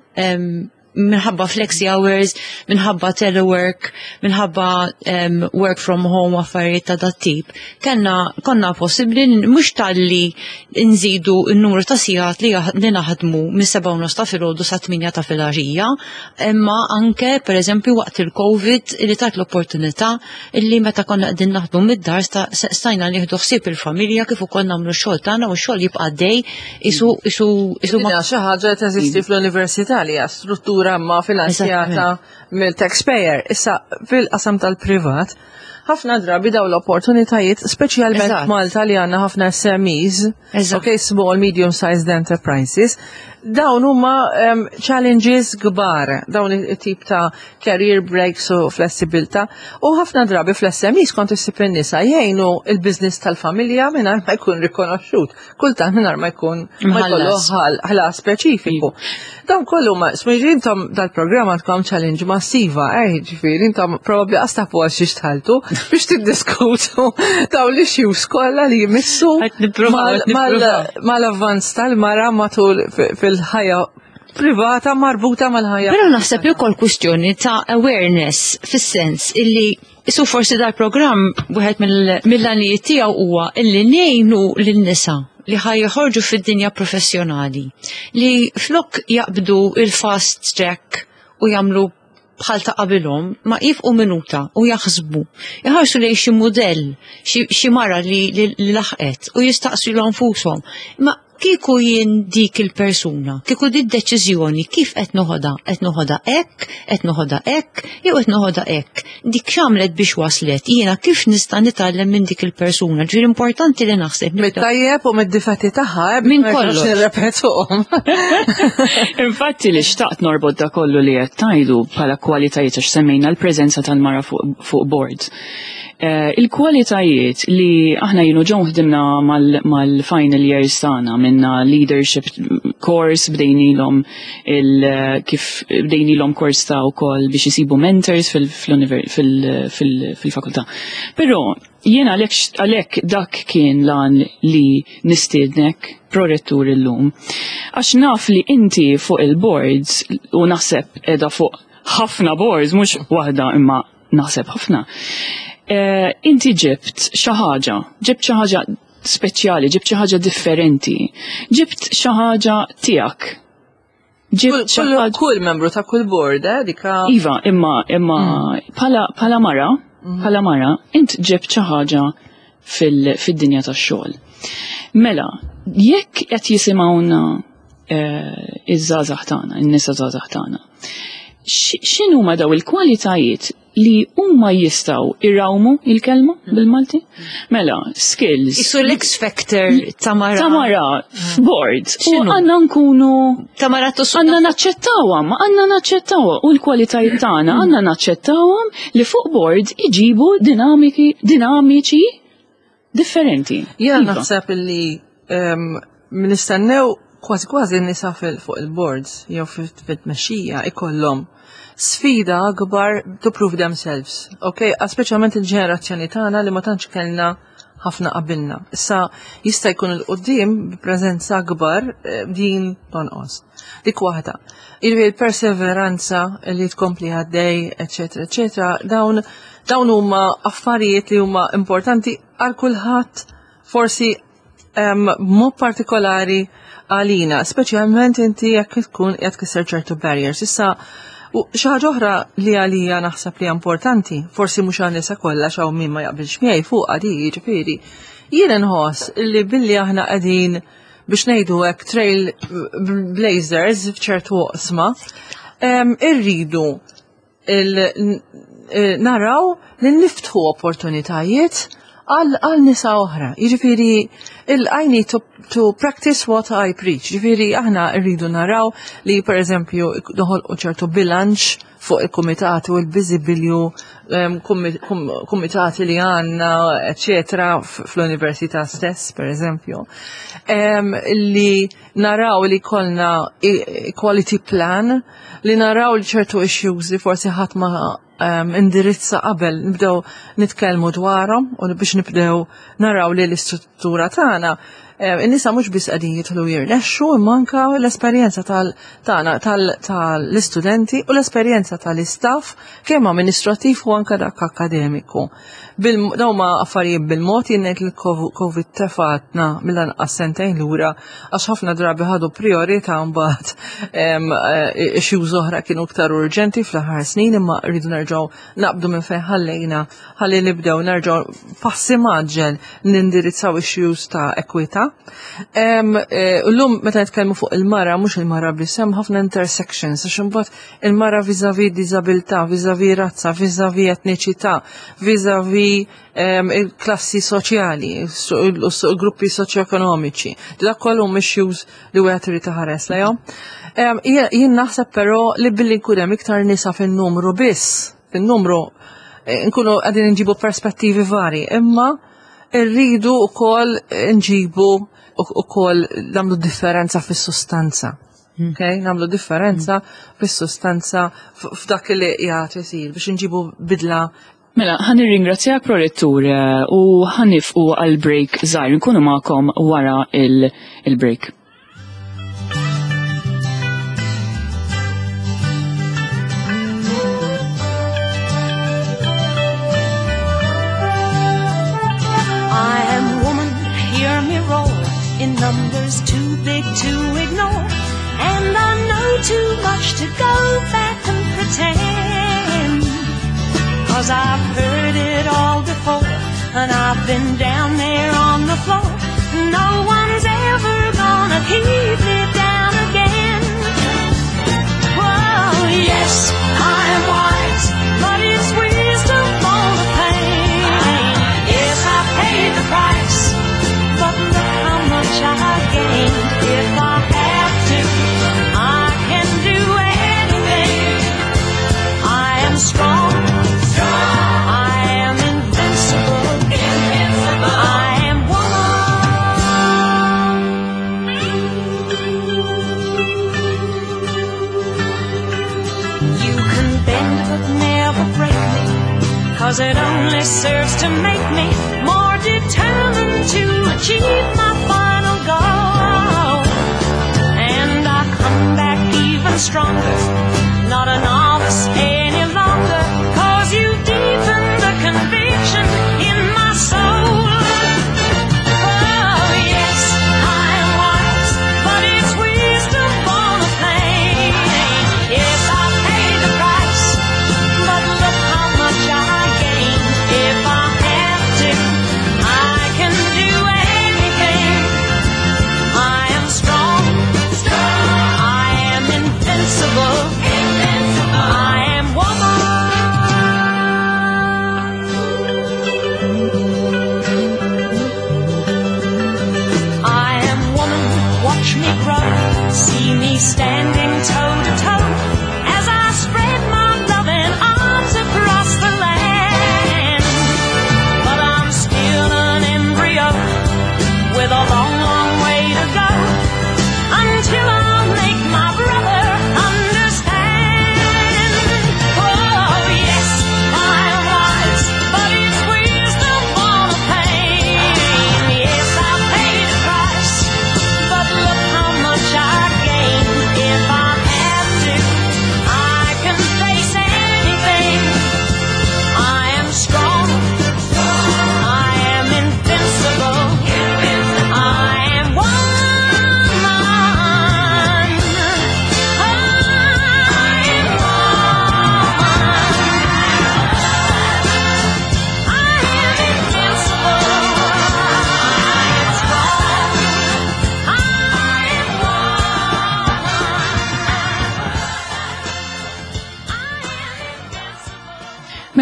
minħabba flexi hours, minħabba telework, minħabba um, work from home affarijiet ta' dat tip. Kenna konna possibbli mhux talli nżidu n-numru ta' sigħat li, li naħdmu minn seba' u nofs ta' filgħodu sa' tminja ta' filgħaxija, imma anke pereżempju waqt il-Covid li tat l-opportunità illi meta konna qegħdin naħdmu mid-dar stajna nieħdu ħsieb il-familja kif ukoll nagħmlu x-xogħol tagħna u x-xogħol jibqa' dej isu isu isu ma xi ħaġa teżisti fl-università li hija struttura ma finanzjata mill-taxpayer. Issa fil-qasam tal-privat, ħafna drabi daw l-opportunitajiet, speċjalment Malta li għanna ħafna S M Es, okay, small, medium-sized enterprises, dawn huma um, challenges kbar, dawn it-tip ta' career breaks u flessibilta, u ħafna drabi fl-S M Es kont issib in-nisa jgħinu il-business tal-familja mingħajr ma jkun rikonoxxut, kultant mingħajr ma jkun ma jkollu ħala speċifiku. Dawn kollu ma smejġi intom dal-programm għandkom challenge massiva, eh, ġifieri intom probabbli qastafu għal xi xtħaltu biex tiddiskutu dawn l-issues kollha li jmissu mal-avvanz tal-mara matul fil-ħajja privata marbuta mal-ħajja. Però naħseb li wkoll kwistjoni ta' awareness fis-sens illi isu forsi dal-programm wieħed mill-għanijiet tiegħu huwa illi ngħinu lin-nisa li ħajjoħorġu fid-dinja professjonali li flok jaqbdu il-fast track u jagħmlu bħal ta' qabilhom ma jifqu minuta u jaħsbu. Iħarsu lejn xi mudell, xi mara li laħqet u jistaqsu l anfushom. Ma kieku jien dik il-persuna, kieku di d-deċiżjoni kif qed noħodha, qed noħodha hekk, qed noħodha hekk, jew qed noħodha hekk. Dik x'għamlet biex waslet, jiena kif nista' nitgħallem minn dik il-persuna. Ġifieri importanti li naħseb. Mit-tajjeb u mid-difetti tagħha minn kollox nirrepetuhom. Infatti li xtaqt norbod da kollu li qed tgħidu bħala kwalitajiet għax semmejna l-preżenza tal-mara fuq board. Il-kwalitajiet li aħna jienu ġew ħdimna mal-final years tagħna minna leadership course bdejnilhom kif bdejnilhom kors ta' wkoll biex isibu mentors fil-fakultà. Però jiena għalhekk dak kien lan li nistiednek prorettur illum. Għax naf li inti fuq il-boards u naħseb qiegħda fuq ħafna boards mhux waħda imma naħseb ħafna. Uh, inti ġibt xi ħaġa, ġibt xi ħaġa speċjali, ġibt xi ħaġa differenti, ġibt xi ħaġa tiegħek. Ġibt kull membru ta' kull board, eh, dika. Iva, imma imma bħala bħala mara, bħala mara, int ġibt xi ħaġa fid-dinja tax-xogħol. Mela, jekk qed jisimgħuna iż-żgħażagħ tagħna, in-nisa żgħażagħ tagħna, x'inhuma daw il-kwalitajiet li huma jistgħu irrawmu il-kelma bil-Malti? Mela, skills. Isu l-X factor tamara. Tamara f'board. U għandna nkunu tamara għandna naċċettawhom, għandna naċċettawhom u l-kwalitajiet tagħna għandna naċċettawhom li fuq board iġibu dinamiki dinamiċi differenti. Jiena naħseb li nistennew kważi kważi n-nisa fuq il-boards jew fit-tmexxija ikollhom sfida akbar to prove themselves, okay? Speċjalment il-ġenerazzjoni tagħna li ma tantx kellna ħafna qabilna. Issa jista' jkun il-qudiem b'preżenza akbar din tonqos. Dik waħda. Il-perseveranza li tkompli għaddej, eċetera, eċetera, dawn dawn huma affarijiet li huma importanti għal kulħadd forsi mod partikolari għalina, speċjalment inti jekk tkun qed kisser ċertu barriers. Issa xi ħaġa oħra li għalija naħseb li importanti, forsi mhux għan-nisa kollha xaw min ma jaqbilx miegħi fuq għadi, jiġifieri. Jien inħoss li billi aħna qegħdin biex ngħidu hekk trail blazers f'ċertu oqsma, irridu naraw li niftħu opportunitajiet għal nisa oħra. Jiġifieri I need to, to practice what I preach. Jiġifieri aħna rridu naraw li per eżempju noħolqu ċertu bilanċ fuq il-kumitati u l-biżibilju kumitati li għandna, eċetera, fl-università stess, per eżempju. Li naraw li kollna equality plan, li naraw li ċertu issues li forsi ħadd ma indirizza qabel nibdew nitkellmu dwarhom u biex nibdew naraw li l-istruttura tagħna in-nisa mhux biss qegħdin jidħlu jirnexxu imma anke l-esperjenza tagħna tal-istudenti u l-esperjenza tal-istaff kemm amministrattiv u anke dak akademiku. Dawn ma affarijiet bil-mod jien ngħid li COVID tefatna mill-anqas sentejn lura għax ħafna drabi ħadu priorità mbagħad issues oħra kienu iktar urġenti fl-aħħar snin imma rridu nerġgħu naqbdu minn fejn ħallejna ħalli nibdew nerġgħu passi maġġel nindirizzaw issues ta' ekwità. Llum meta nitkellmu fuq il-mara mhux il-mara b'isem ħafna intersections għax imbagħad il-mara viżavi diżabilità, viżavi razza, viżavi etniċità, viżavi il-klassi soċjali, il-gruppi soċjoekonomiċi. Dak kollu issues li wieħed irid iħares lejhom. Jien naħseb però li billi nkun hemm iktar nisa fin-numru biss, fin-numru nkunu qegħdin nġibu perspettivi vari, imma irridu wkoll nġibu wkoll nagħmlu differenza fis-sustanza. Okay? Nagħmlu differenza fis-sustanza f'dak li qiegħed isir biex nġibu bidla. Mela, ħan irringrazzjak prorettur u ħanifqu għal break żgħir nkunu magħkom wara il-break. In numbers too big to ignore, and I know too much to go back and pretend, 'cause I've heard it all before, and I've been down there on the floor. No one's ever gonna keep me down again. Well, yes, I am wise, but it's wisdom on the pain. Yes, I paid the price, but look how much I gained. If I have to, I can do anything. I am strong, strong. I am invincible, invincible. I am woman. You can bend but never break me, 'cause it only serves to make me more determined to achieve my final goal. And I come back even stronger, not a novice any longer, 'cause you deepen the conviction in my soul. Oh yes, I am wise, but it's wisdom born of pain. Yes, I paid the price, but look how much I gained. If I have to, I can do anything. I am strong, strong. I am invincible, invincible. I am woman. I am woman, watch me grow, see me standing toe to toe, as I spread my loving arms across the land. But I'm still an embryo with a long, long way to go, until I'll make my brother understand. Oh yes, I am wise, but it's wisdom born of pain. Yes, I paid the price, but look how much I gained. If I have to, I can face anything. I am strong, I am invincible, I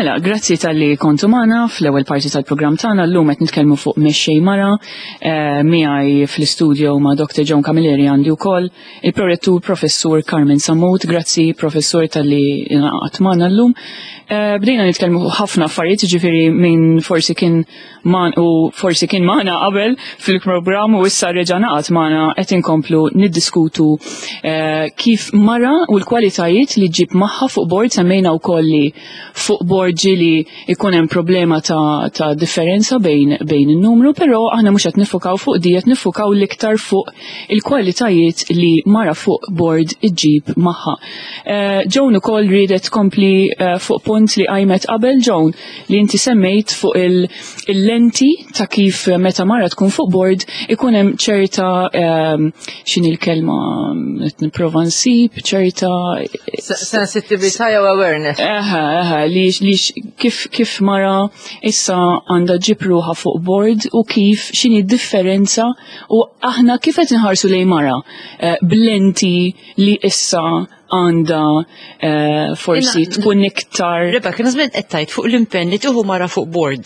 Mela, grazzi tal-li kontu magħna fl-ewwel parti tal-programm tagħna llum qed nitkellmu fuq mexxej mara miegħi fl-istudio ma' Doctor Joan Camilleri għandi wkoll il-prorettur Professur Carmen Samut, grazzi Professur tal-li ingħaqad magħna llum. Bdejna nitkellmu ħafna affarijiet, ġifieri min forsi kien man u forsi kien magħna qabel fil-programm u issa reġa' naqgħod magħna qed inkomplu niddiskutu kif mara u l-kwalitajiet li ġib magħha fuq bord semmejna wkoll li fuq bord ġili ikun hemm problema ta', ta differenza bejn bejn in-numru, però aħna mhux qed nifukaw fuq diet, nifukaw l-iktar fuq il-kwalitajiet li mara fuq bord iġġib magħha. Joan ukoll ridet tkompli fuq punt li qajmet qabel Joan li inti semmejt fuq il-lenti ta' kif meta mara tkun fuq bord ikun hemm ċerta x'inhi l-kelma qed nipprova nsib ċerta sensitività jew awareness. Aha, aha, li li kif kif mara issa għandha ġib ruħha fuq bord u kif x'inhi d-differenza u aħna kif qed inħarsu lejn mara b'lenti li issa għanda uh, forsi tkun iktar. Rebecca, kien żmien qed tgħid fuq l-impenn li tieħu mara fuq board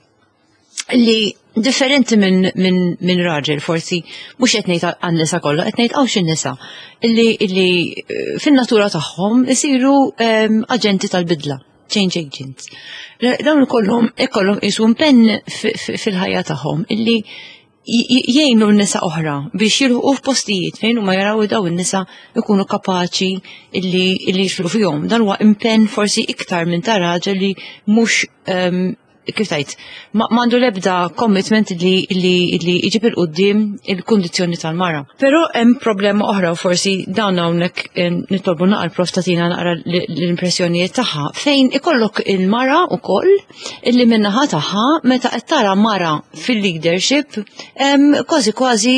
li differenti minn min, min raġel forsi mhux qed ngħid għan-nisa kollha, qed ngħid hawn x'in-nisa illi illi fin-natura tagħhom isiru um, aġenti tal-bidla, change agents. Dawn ikollhom ikollhom qisu impenn fil-ħajja tagħhom illi jgħinu n-nisa oħra biex jirħu f'postijiet fejn huma jaraw daw in-nisa ikunu kapaċi illi illi jixfru fihom. Dan huwa impenn forsi iktar minn ta' raġel li mhux um, kif tgħid m'għandu l-ebda commitment li li li jġib il-qudiem il-kundizzjoni tal-mara. Però hemm problema oħra u forsi dawn hawnhekk nitolbu naqra l-prostatina naqra l-impressjonijiet tagħha fejn ikollok il-mara wkoll illi min-naħa tagħha meta qed tara mara fil-leadership kważi kważi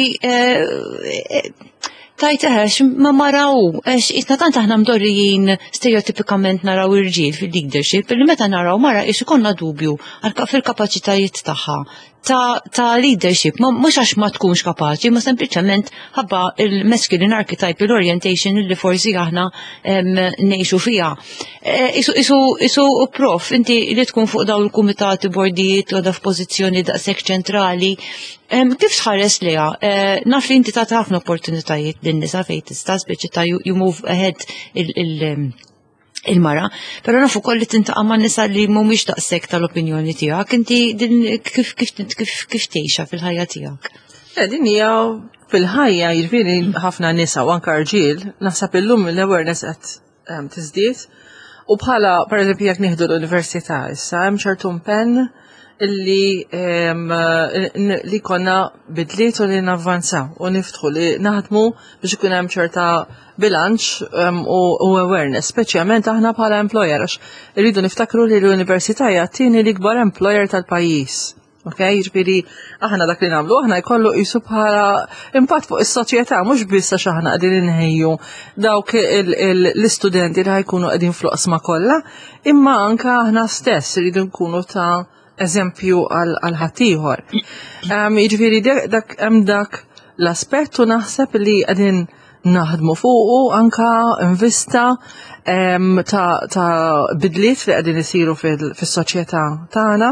tajt eħex ma maraw, eħx itna tant aħna mdorrijin stereotipikament naraw irġiel fil-leadership, li meta naraw mara isu konna dubju fil-kapacitajiet tagħha ta' ta' leadership, mhux għax ma tkunx kapaċi, ma sempliċement ħabba il-masculine archetype, l-orientation li forsi aħna ngħixu fiha. Isu isu isu prof, inti li tkun fuq dawn il-kumitati bordijiet u da f'pożizzjoni daqshekk ċentrali, kif tħares liha? Naf li inti tagħti ħafna opportunitajiet lin-nisa fejn tista' speċi ta' you move ahead il- il-mara, pero nafu koll li tintaqa' ma' nisa li mhumiex daqshekk tal-opinjoni tiegħek, inti din kif kif kif kif tgħixha fil-ħajja tiegħek? Din hija fil-ħajja jiġifieri ħafna nisa u anke irġiel naħseb illum l-awareness qed tiżdied u bħala pereżempju jekk nieħdu l-università issa hemm ċertu impenn illi li konna bidliet u li navvanzaw u niftħu li naħdmu biex ikun hemm ċerta bilanċ u awareness, speċjalment aħna bħala employer għax irridu niftakru li l-università hija t-tieni l-ikbar employer tal-pajjiż. Okay, ġifieri aħna dak li nagħmlu aħna jkollu qisu bħala impatt fuq is-soċjetà mhux biss għax aħna qegħdin inħejju dawk l-istudenti li ħajkunu qegħdin fl-oqsma kollha, imma anke aħna stess irridu nkunu ta' eżempju għal ħaddieħor. Jiġifieri dak hemm dak l-aspett u naħseb li qegħdin naħdmu fuqu anka invista ta' bidliet li qegħdin isiru fis-soċjetà tagħna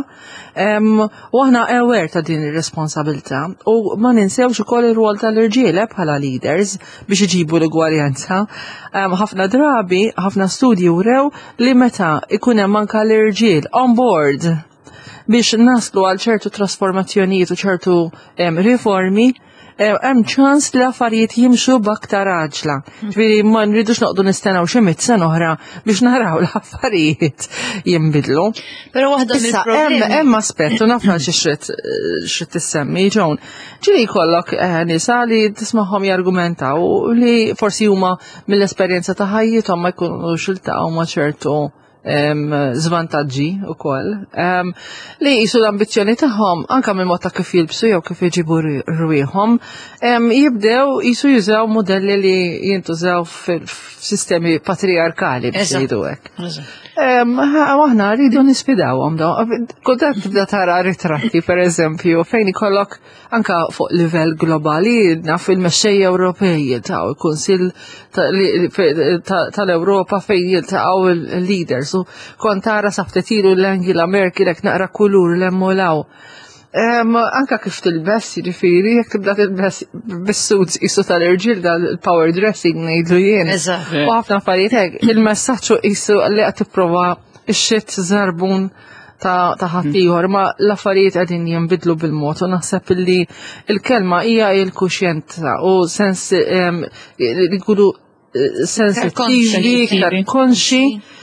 u aħna aware ta' din ir-responsabilità u ma ninsewx ukoll ir-rwol tal-irġiel bħala leaders biex iġibu l-igwaljanza. Ħafna drabi, ħafna studji wrew li meta ikun hemm anke l-irġiel on board biex naslu għal ċertu trasformazzjonijiet u ċertu riformi, hemm ċans li affarijiet jimxu b'aktar aġla. Ġifieri ma nridux noqdu nistennew xi miet sena oħra biex naraw l-affarijiet jinbidlu. Però waħda mill-problemi hemm aspett u nafna xi xrid tissemmi Joan. Ġieli jkollok nisa li tismagħhom jargumentaw li forsi huma mill-esperjenza ta' ħajjithom ma jkunux iltaqgħu ma' ċertu zvantaġġi ukoll li jisu l-ambizzjoni tagħhom anke mill-mod ta' kif jilbsu jew kif iġibu rwieħhom jibdew jisu jużaw modelli li jintużaw f'sistemi patriarkali biex jgħidu hekk. Aħna rridu nispidawhom dawn. Kultant tibda tara ritratti pereżempju fejn ikollok anke fuq livell globali naf il-mexxejja Ewropej jiltaqgħu il-Kunsill tal-Ewropa fejn jiltaqgħu il-leaders u kont tara saftetiru l-Angela Merkel jekk naqra kulur l-emmolaw. Anka kif tilbess, jiġifieri, jekk tibda tilbess bis-suits isu tal-irġiel dal-power dressing ngħidu jien. U ħafna affarijiet hekk, il-messaġġ qisu li qed tipprova x-xitt żarbun ta' ħaddieħor, ma l-affarijiet qegħdin jinbidlu bil-mod u naħseb li l-kelma hija l-kuxjenza u sens li nkunu sensittivi, iktar konxi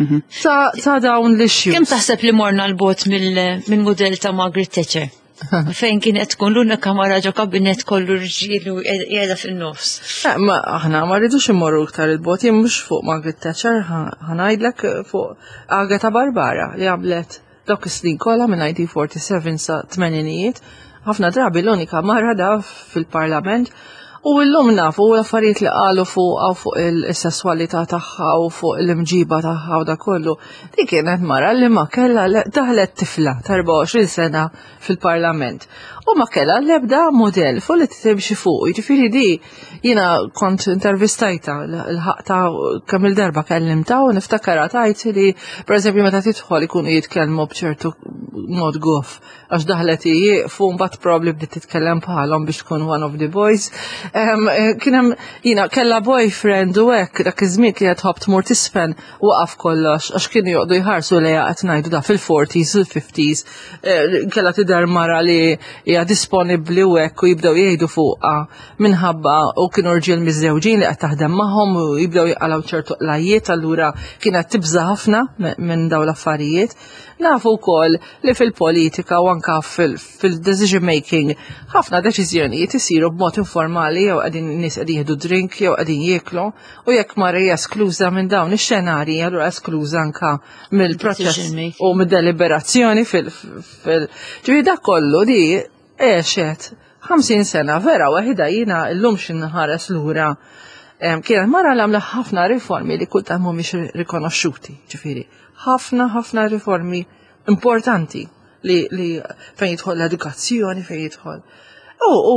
ta' dawn l-issues. Kemm taħseb li morna l-bot mill-mudell ta' Margaret Thatcher? Fejn kienet tkun l-unika mara ġo kabinet kollu rġielu qiegħda fin-nofs. Ma aħna ma rridux immorru iktar il-bot, jien mhux fuq Margaret Thatcher, ħanajdlek fuq Agatha Barbara li għamlet dak is-snin kollha minn nineteen forty-seven sa tmeninijiet, ħafna drabi l-unika mara da fil-Parlament. U l-lum nafu l-affarijiet li qalu fuq għaw fuq il-sessualità tagħha u fuq l-imġiba tagħha u da kollu. Di kienet mara li ma kella daħlet tifla ta' erba' u għoxrin sena fil-Parlament. U ma kella l-ebda model fuq li timxi fuq. Jiġifieri di jiena kont intervistajta l-ħaqta kemm il-darba kellimta u niftakara tajt li pereżempju meta tidħol ikunu jitkellmu b'ċertu mod goff għax daħlet jieqfu mbagħad probably bdiet titkellem bħalhom biex tkun one of the boys. Kien hemm jiena kellha boyfriend u hekk dak iż-żmien kienet tħobb tmur tisfen waqaf kollox għax kienu joqgħdu jħarsu lejha qed ngħidu da fil-forties, fil-fifties, kellha tidher mara li hija disponibbli u hekk u jibdew jgħidu fuqha minħabba u kienu rġiel miżewġin li qed taħdem magħhom u jibdew jaqalgħu ċertu qlajiet allura kienet tibża ħafna minn dawn l-affarijiet. Nafu wkoll li fil-politika u anke fil-decision making ħafna deċiżjonijiet isiru b'mod informali jew qegħdin nies qegħdin jieħdu drink jew qegħdin jieklu u jekk mara hija eskluża minn dawn ix-xenarji allura eskluża anke mill-proċess u mid-deliberazzjoni fil- ġifieri dak kollu di għexet ħamsin sena vera waħda jiena llum x'inħares lura kienet mara l għamla ħafna riformi li kultant mhumiex rikonoxxuti, ġifieri ħafna ħafna riformi importanti li li fejn jidħol l-edukazzjoni fejn jidħol. U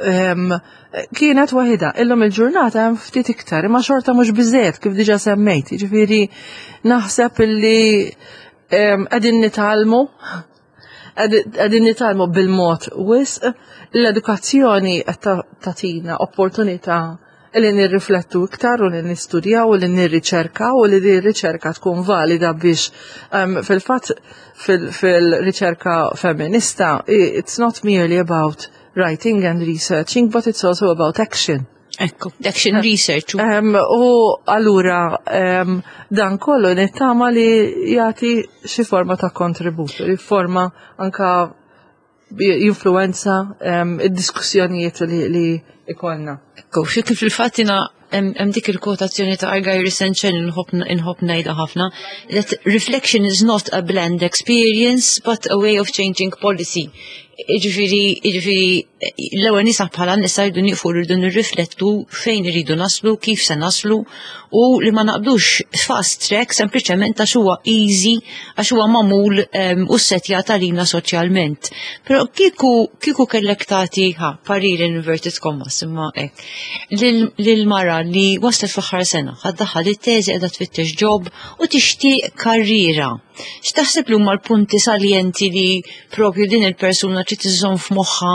kienet waħida, illum il-ġurnata hemm ftit iktar, imma xorta mhux biżżejjed kif diġà semmejt, jiġifieri naħseb illi qegħdin nitalmu qegħdin nitalmu bil-mod wisq l-edukazzjoni qed tagħtina opportunità li nirriflettu iktar u li nistudjaw u li nirriċerkaw u li di riċerka tkun valida biex fil-fatt fil-riċerka feminista it's not merely about writing and researching but it's also about action. Ekku, action research. U allura dan kollu nittama li jagħti xi forma ta' kontributu, li forma anka influenza id-diskussjonijiet li ikollna. Ekku, xi kif il-fattina hemm dik il-kotazzjoni ta' Gary Senchen inħobb ngħidha ħafna that reflection is not a bland experience but a way of changing policy. Iġifieri, iġifieri l-ewwel nisa bħala nisa jridu nieqfu rridu nirriflettu fejn iridu naslu, kif se naslu u li ma naqbdux fast track sempliċement għax huwa easy għax huwa magħmul u ssetjat għalina soċjalment. Però kieku kieku kellek tagħti ħa parir inverted commas imma hekk lil mara li waslet fl-aħħar sena ħaddaħħal it-teżi qiegħda tfittex job u tixtieq karriera. X'taħseb li huma l-punti saljenti li propju din il-persuna trid iżżomm f'moħħha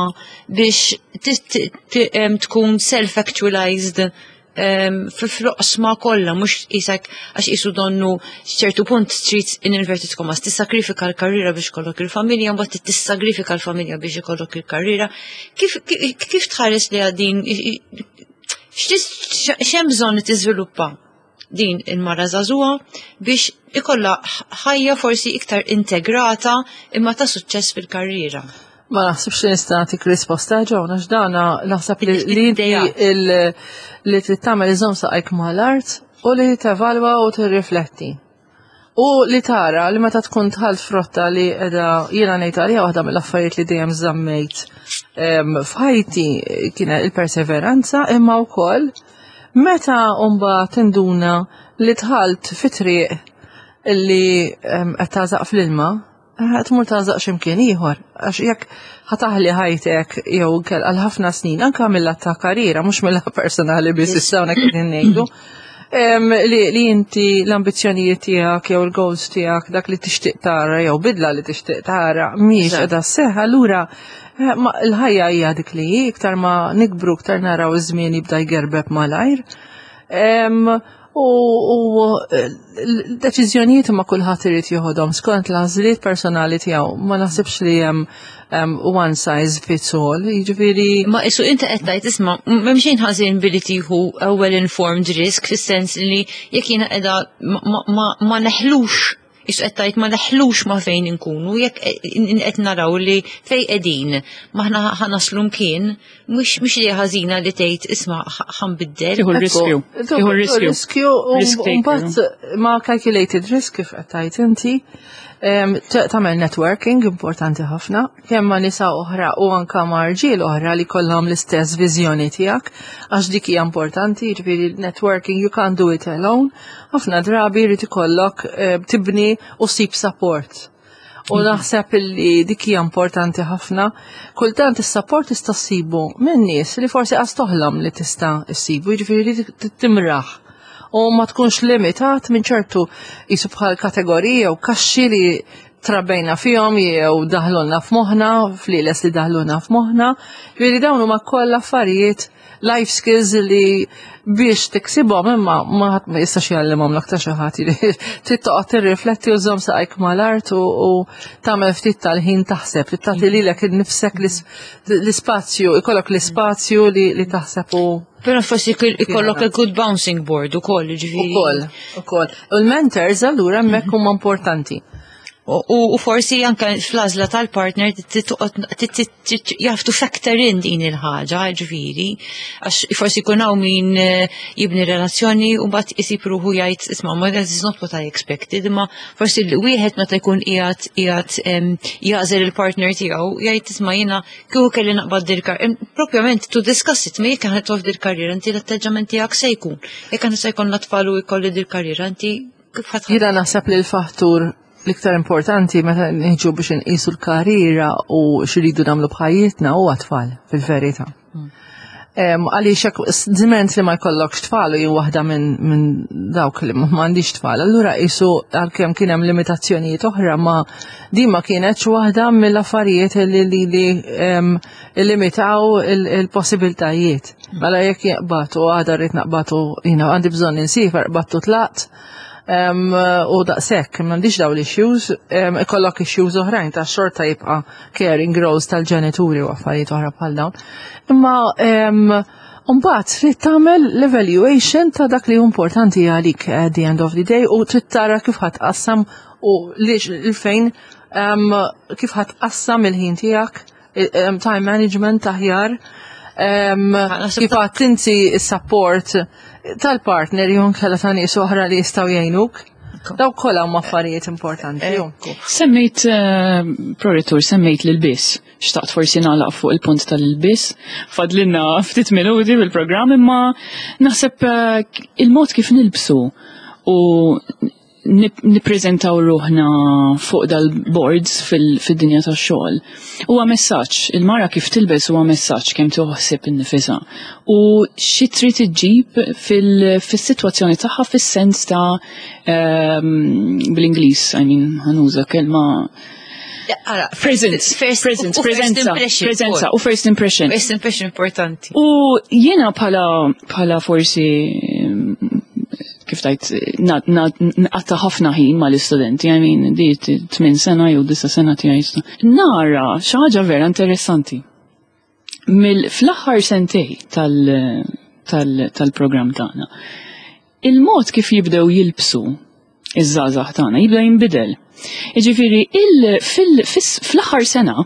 biex tkun self-actualized fil-floqsma kollha mhux qisek għax qisu donnu x'ċertu punt trid in inverted commas tissagrifika l-karriera biex ikollok il-familja mbagħad tissagrifika l-familja biex ikollok il-karriera. Kif kif tħares li din x'hemm bżonn tiżviluppa din il-mara żagħżugħa biex ikollha ħajja forsi iktar integrata imma ta' suċċess fil-karriera. Ma naħsibx li nista' nagħtik risposta ġewna x'dana naħseb li inti li trid tagħmel iżomm saqajk mal-art u li tevalwa u tirrifletti. U li tara li meta tkun tħalt frotta li qiegħda jiena ngħid għaliha waħda mill-affarijiet li dejjem żammejt f'ħajti kienet il-perseveranza imma wkoll meta mbagħad tinduna li tħalt fi triq illi qed tażaq fl-ilma, tmur tażaq x'imkien ieħor, għax jekk ħataħli ħajtek jew għal ħafna snin anke mill-lat ta' karriera mhux mill-lat personali biss issa hawnhekk qegħdin ngħidu, li inti l-ambizjonijiet tiegħek jew il-goals tiegħek dak li tixtieq tara jew bidla li tixtieq tara mhix qiegħda sseħħ allura l-ħajja hija dik li iktar ma nikbru iktar naraw iż-żmien jibda jgerbeb malajr. U l-deċiżjonijiet ma kulħadd irid jieħodhom skont l-għażliet personali tiegħu, ma naħsibx li hemm one size fits all, jiġifieri. Ma issu inti qed tgħid isma' m'hemm xejn ħażin billi tieħu well informed risk fis-sens li jekk jiena qiegħda ma neħlux Ix qed tgħid ma neħlux ma fejn inkunu, jekk qed naraw li fejn qegħdin maħna ħanaslu mkien, mhux mhux li ħażina li tgħid isma' ħanbiddel. Tieħu riskju. Tieħu riskju. U mbagħad ma calculated risk kif qed tgħid inti. Tagħmel networking importanti ħafna, kemm ma nisa oħra u anke ma' rġiel oħra li kollhom l-istess viżjoni tiegħek, għax dik hija importanti, jiġifieri networking you can't do it alone. Ħafna drabi jrid ikollok tibni u ssib support. U naħseb li dik hija importanti ħafna. Kultant is-support tista' ssibu minn nies li forsi qas toħlom li tista' ssibu, jiġifieri timraħ. U ma tkunx limitat minn ċertu jisu bħal kategorija u kaxxi li trabbejna fihom jew daħlulna f'moħħna, fliles li daħlulna f'moħħna, jiġifieri dawn huma kollha affarijiet life skills li biex tiksibhom imma ma ħadd ma jistax jgħallimhom l-aktar xi ħadd trid toqgħod tirrifletti u żomm saqajk mal-art u tagħmel ftit tal-ħin taħseb li tagħti lilek innifsek l-ispazju, ikollok l-ispazju li taħseb u Però forsi ikollok il-good bouncing board ukoll, ġifieri. Ukoll, ukoll. U l-mentors allura hemmhekk huma importanti. U forsi anke fl-għażla tal-partner jaftu factor in din il-ħaġa, ġifieri, għax forsi jkun hawn min jibni relazzjoni u mbagħad isib ruħu jgħid isma' ma this is not what I expected, imma forsi wieħed meta jkun qiegħed qiegħed jażel il-partner tiegħu jgħid isma' jiena kieku kelli naqbad dil-karriera. Propjament to discuss it, ma jekk aħna tof dil-karriera inti l-atteġġament tiegħek se jkun. Jekk aħna se jkollna tfal u jkolli dil-karriera inti kif ħadd. Jiena naħseb li l-fattur l-iktar importanti meta nħiġu biex nqisu l-karriera u xiridu nagħmlu bħajjitna huwa tfal fil-verità. Għaliex żmien li ma jkollokx tfal u jien waħda minn dawk li m'għandix tfal, allura qisu għalkemm kien hemm limitazzjonijiet oħra ma din ma kienetx waħda mill-affarijiet li li limitaw il-possibiltajiet. Mela jekk jaqbad u għadha rrid naqbad u jiena għandi bżonn insiefer qbadtu tlaqt. Um, u daqshekk m'għandix daw l-issues, um, ikollok issues oħrajn ta' xorta jibqa' caring roles tal-ġenituri u affarijiet oħra bħal dawn. Imma um, mbagħad trid tagħmel l-evaluation ta' dak li importanti għalik at the end of the day u trid tara kif ħadd qassam u l-fejn um, kif ħadd qassam il-ħin tiegħek, um, time management aħjar. Um, kif għad tinti s-support tal-partner jun kalla ta' nies oħra li jistgħu jgħinuk. Daw kollha huma affarijiet importanti. Semmejt proritur, semmejt l-biss. Xtaqt forsi nagħlaq fuq il-punt tal-biss. Fadlinna ftit minuti bil-programm imma naħseb il-mod kif nilbsu u nippreżentaw ruħna fuq dal-boards fil-dinja tax-xogħol. Huwa messaġġ, il-mara kif tilbes huwa messaġġ kemm toħseb innifisha. U xi trid iġġib fis-sitwazzjoni tagħha fis-sens ta' bl-Ingliż, I mean ħanuża kelma Presence, presence, prezenza, prezenza u first impression. First impression importanti. U jiena bħala forsi kif tajt naqta ħafna ħin ma l-istudenti, I mean, di tmin sena jew disa sena tiegħi. Nara xi ħaġa vera interessanti. Fl-aħħar sentej tal-programm tagħna. Il-mod kif jibdew jilbsu iż-żgħażagħ tagħna jibda jinbidel. Jiġifieri fl-aħħar sena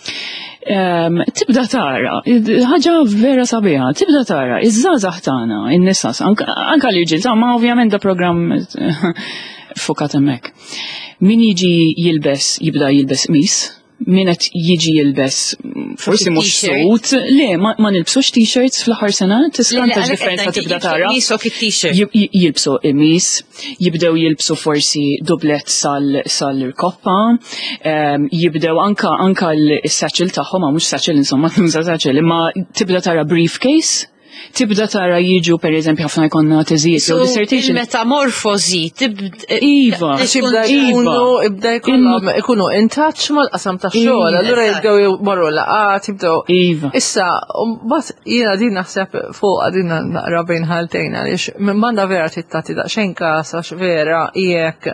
Um, tibda tara, ħaġa vera sabiħa, tibda tara, iż-żgħażagħ tagħna, in-nisas, anke l-irġiel, ma ovvjament da programm fokat hemmhekk. Min jiġi jilbes jibda jilbes qmis, min qed jiġi jilbes forsi mhux sut, le ma nilbsux t-shirts fl-aħħar sena, tiskanta differenza tibda tara. Jilbsu qmis, jibdew jilbsu forsi dublet sal-irkoppa, jibdew anka l-satchel tagħhom, mhux satchel insomma, nuża satchel, imma tibda tara briefcase tibda tara jiġu pereżempju ħafna jkollna teżijiet jew dissertation. Il-metamorfosi tibda Iva, Ibda jkunu ibda jkunu ikunu in touch mal-qasam tax-xogħol, allura jibdew jmorru laqgħat, jibdew. Iva. Issa, mbagħad jiena din naħseb fuq din naqra bejn ħaltejn għaliex m'għandha vera tittati daqsxejn każ għax vera jekk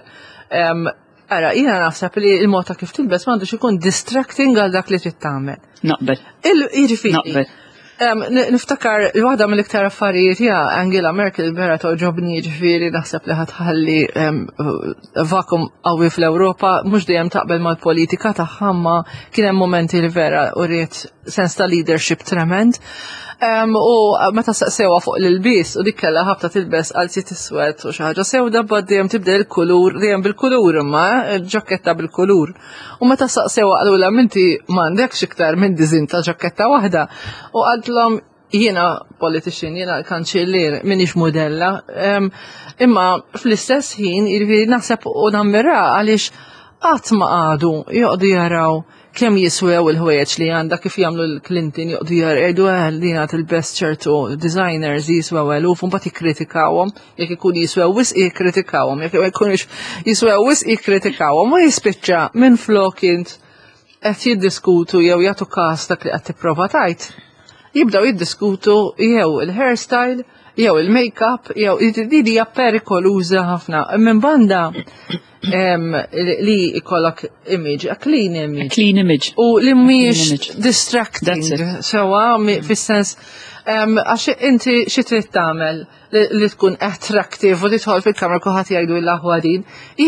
ara jiena naħseb li l-mod ta' kif tilbes m'għandux ikun distracting għal dak li trid tagħmel. Naqbel. Il-jiġifieri. Naqbel. Um, niftakar, waħda mill-iktar affarijiet hija Angela Merkel vera toġobni ġifieri naħseb li ħatħalli um, vakum qawwi fl-Ewropa, mhux dejjem taqbel mal-politika tagħha, ma kien hemm momenti li vera uriet sens ta' leadership tremend. Um, u meta saqsewa fuq l-ilbis u dik kellha ħabta tilbes qalzit iswed u xi ħaġa sewda bad dejjem tibdel il-kulur, dejjem bil-kulur imma ġaketta bil-kulur. U meta saqsewa qalula minti m'għandekx iktar minn diżin ta' ġaketta waħda u għadlhom jiena politician, jiena kanċellier minix modella, um, imma fl-istess ħin jiġifieri naħseb u nammira għaliex qatt ma għadu joqdu jaraw kemm jiswew il-ħwejjeġ li għandha kif jagħmlu l-Clinton joqdu jarqedu għal li għad il-best ċertu designers jiswew eluf u mbagħad jikkritikawhom, jekk ikun jiswew wisq jikkritikawhom, jekk ma jkunux jiswew wisq jikkritikawhom u jispiċċa minn flok int qed jiddiskutu jew jagħtu każ dak li qed tipprova tgħid. Jibdew jiddiskutu jew il-hairstyle, jew il-makeup, jew din hija perikoluża ħafna. Minn banda Um, li ikollok image, a clean image. A clean image. U li mhijiex distracting. Sewa, fis-sens għax inti xi trid tagħmel li tkun attractive u tidħol fil-kamra kulħadd jgħidu l-aħwa din,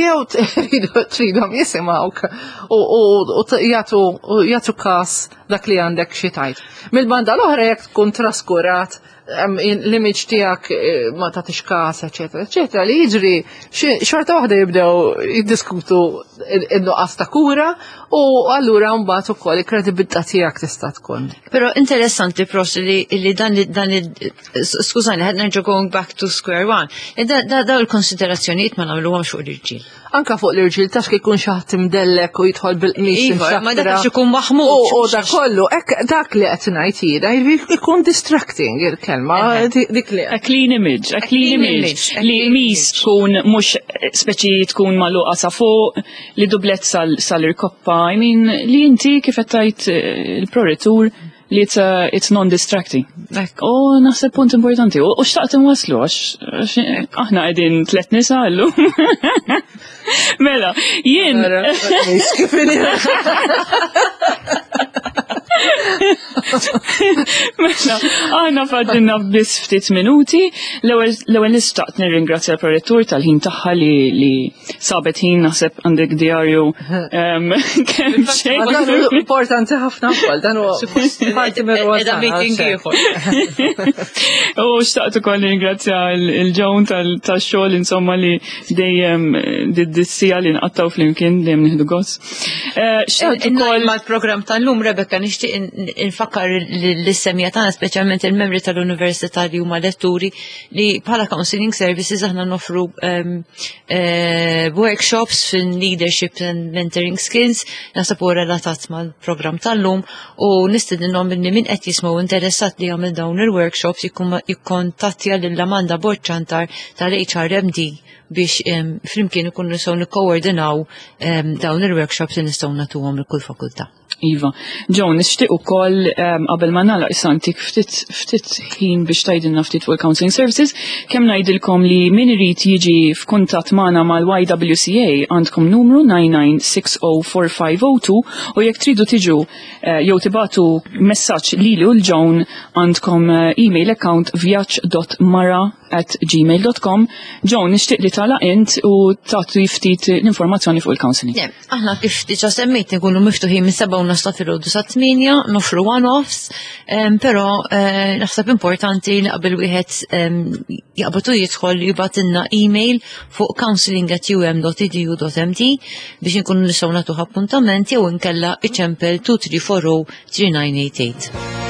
jew tridhom jisimgħuk u jagħtu każ dak li għandek xi tgħid. Mill-banda l-oħra jekk tkun traskurat l-image tijak ma tatix kas, eccetera, eccetera, li jiġri xorta waħda jibdew jiddiskutu il-nuqqas ta' kura u allura mbagħad ukoll il-kredibilità tiegħek tista' tkun. Però interessanti pros li li dan dan skużani, ħad nerġa' going back to square one. Da il-konsiderazzjonijiet ma nagħmluhomx fuq l-irġiel. Anka fuq l-irġiel tax kif jkun xi ħadd imdellek u jidħol bil-qmis Iva, ma dak ikun maħmud. U dak kollu, hekk dak li qed ngħid jiena jkun distracting il-kelma dik li. A clean image, a clean image. Li mis tkun mhux speċi tkun magħluqa sa fuq, li dublet sal-irkoppa, I mean li inti kif qed tgħid il-proritur li it's, uh, it's non-distracting. U naħseb punt importanti. U xtaqt imwaslu għax aħna qegħdin tliet nisa llum. Mela, jien. Mela, aħna fadlinna biss ftit minuti. L-ewwel nistaqt nirringrazzja l-prorettur tal-ħin tagħha li sabet ħin naħseb għandek djarju kemm xejn. Importanti ħafna wkoll dan huwa parti mir-rwol U xtaqt ukoll nirringrazzja il-ġewn tax-xogħol insomma li dejjem did-dissija li nqattaw flimkien dejjem nieħdu gost. Xtaqt ukoll mal-programm tal-lum Rebecca nixtieq infakkar l-issemija tagħna speċjalment il-membri tal-Università li huma letturi li bħala counseling services aħna nofru workshops fil-leadership and mentoring skills nasab u relatat mal-programm tal-lum u nistedinhom minni min qed jismgħu interessat li jagħmel dawn il-workshops jikkontattja lil Amanda Borċantar tal-H R M D biex flimkien ikunu nistgħu nikkoordinaw dawn il-workshops li nistgħu nagħtuhom il-kull fakultà. Iva, Joe, nixtieq ukoll qabel ma nagħlaq isantik ftit ftit ħin biex tgħidilna ftit fuq il-counseling services, kemm ngħidilkom li min irid jiġi f'kuntatt magħna mal-Y W C A għandkom numru nine nine six zero four five zero two u jekk tridu tiġu jew tibatu messaġġ lili u l-Joan għandkom email account vjaġġ dot mara at gmail dot com. Joan, nixtieq li tagħlaq int u tagħti ftit l-informazzjoni fuq il-counseling. Aħna kif diġà semmejt nkunu miftuħin minn seba' u nofs filgħodu sa tminja, nofru one-offs, però naħseb importanti li qabel wieħed jaqbatu jidħol jibgħatilna email fuq counseling at u m dot e d u dot m t biex inkunu nistgħu nagħtuh appuntament jew inkella iċempel two three four zero three nine eight eight.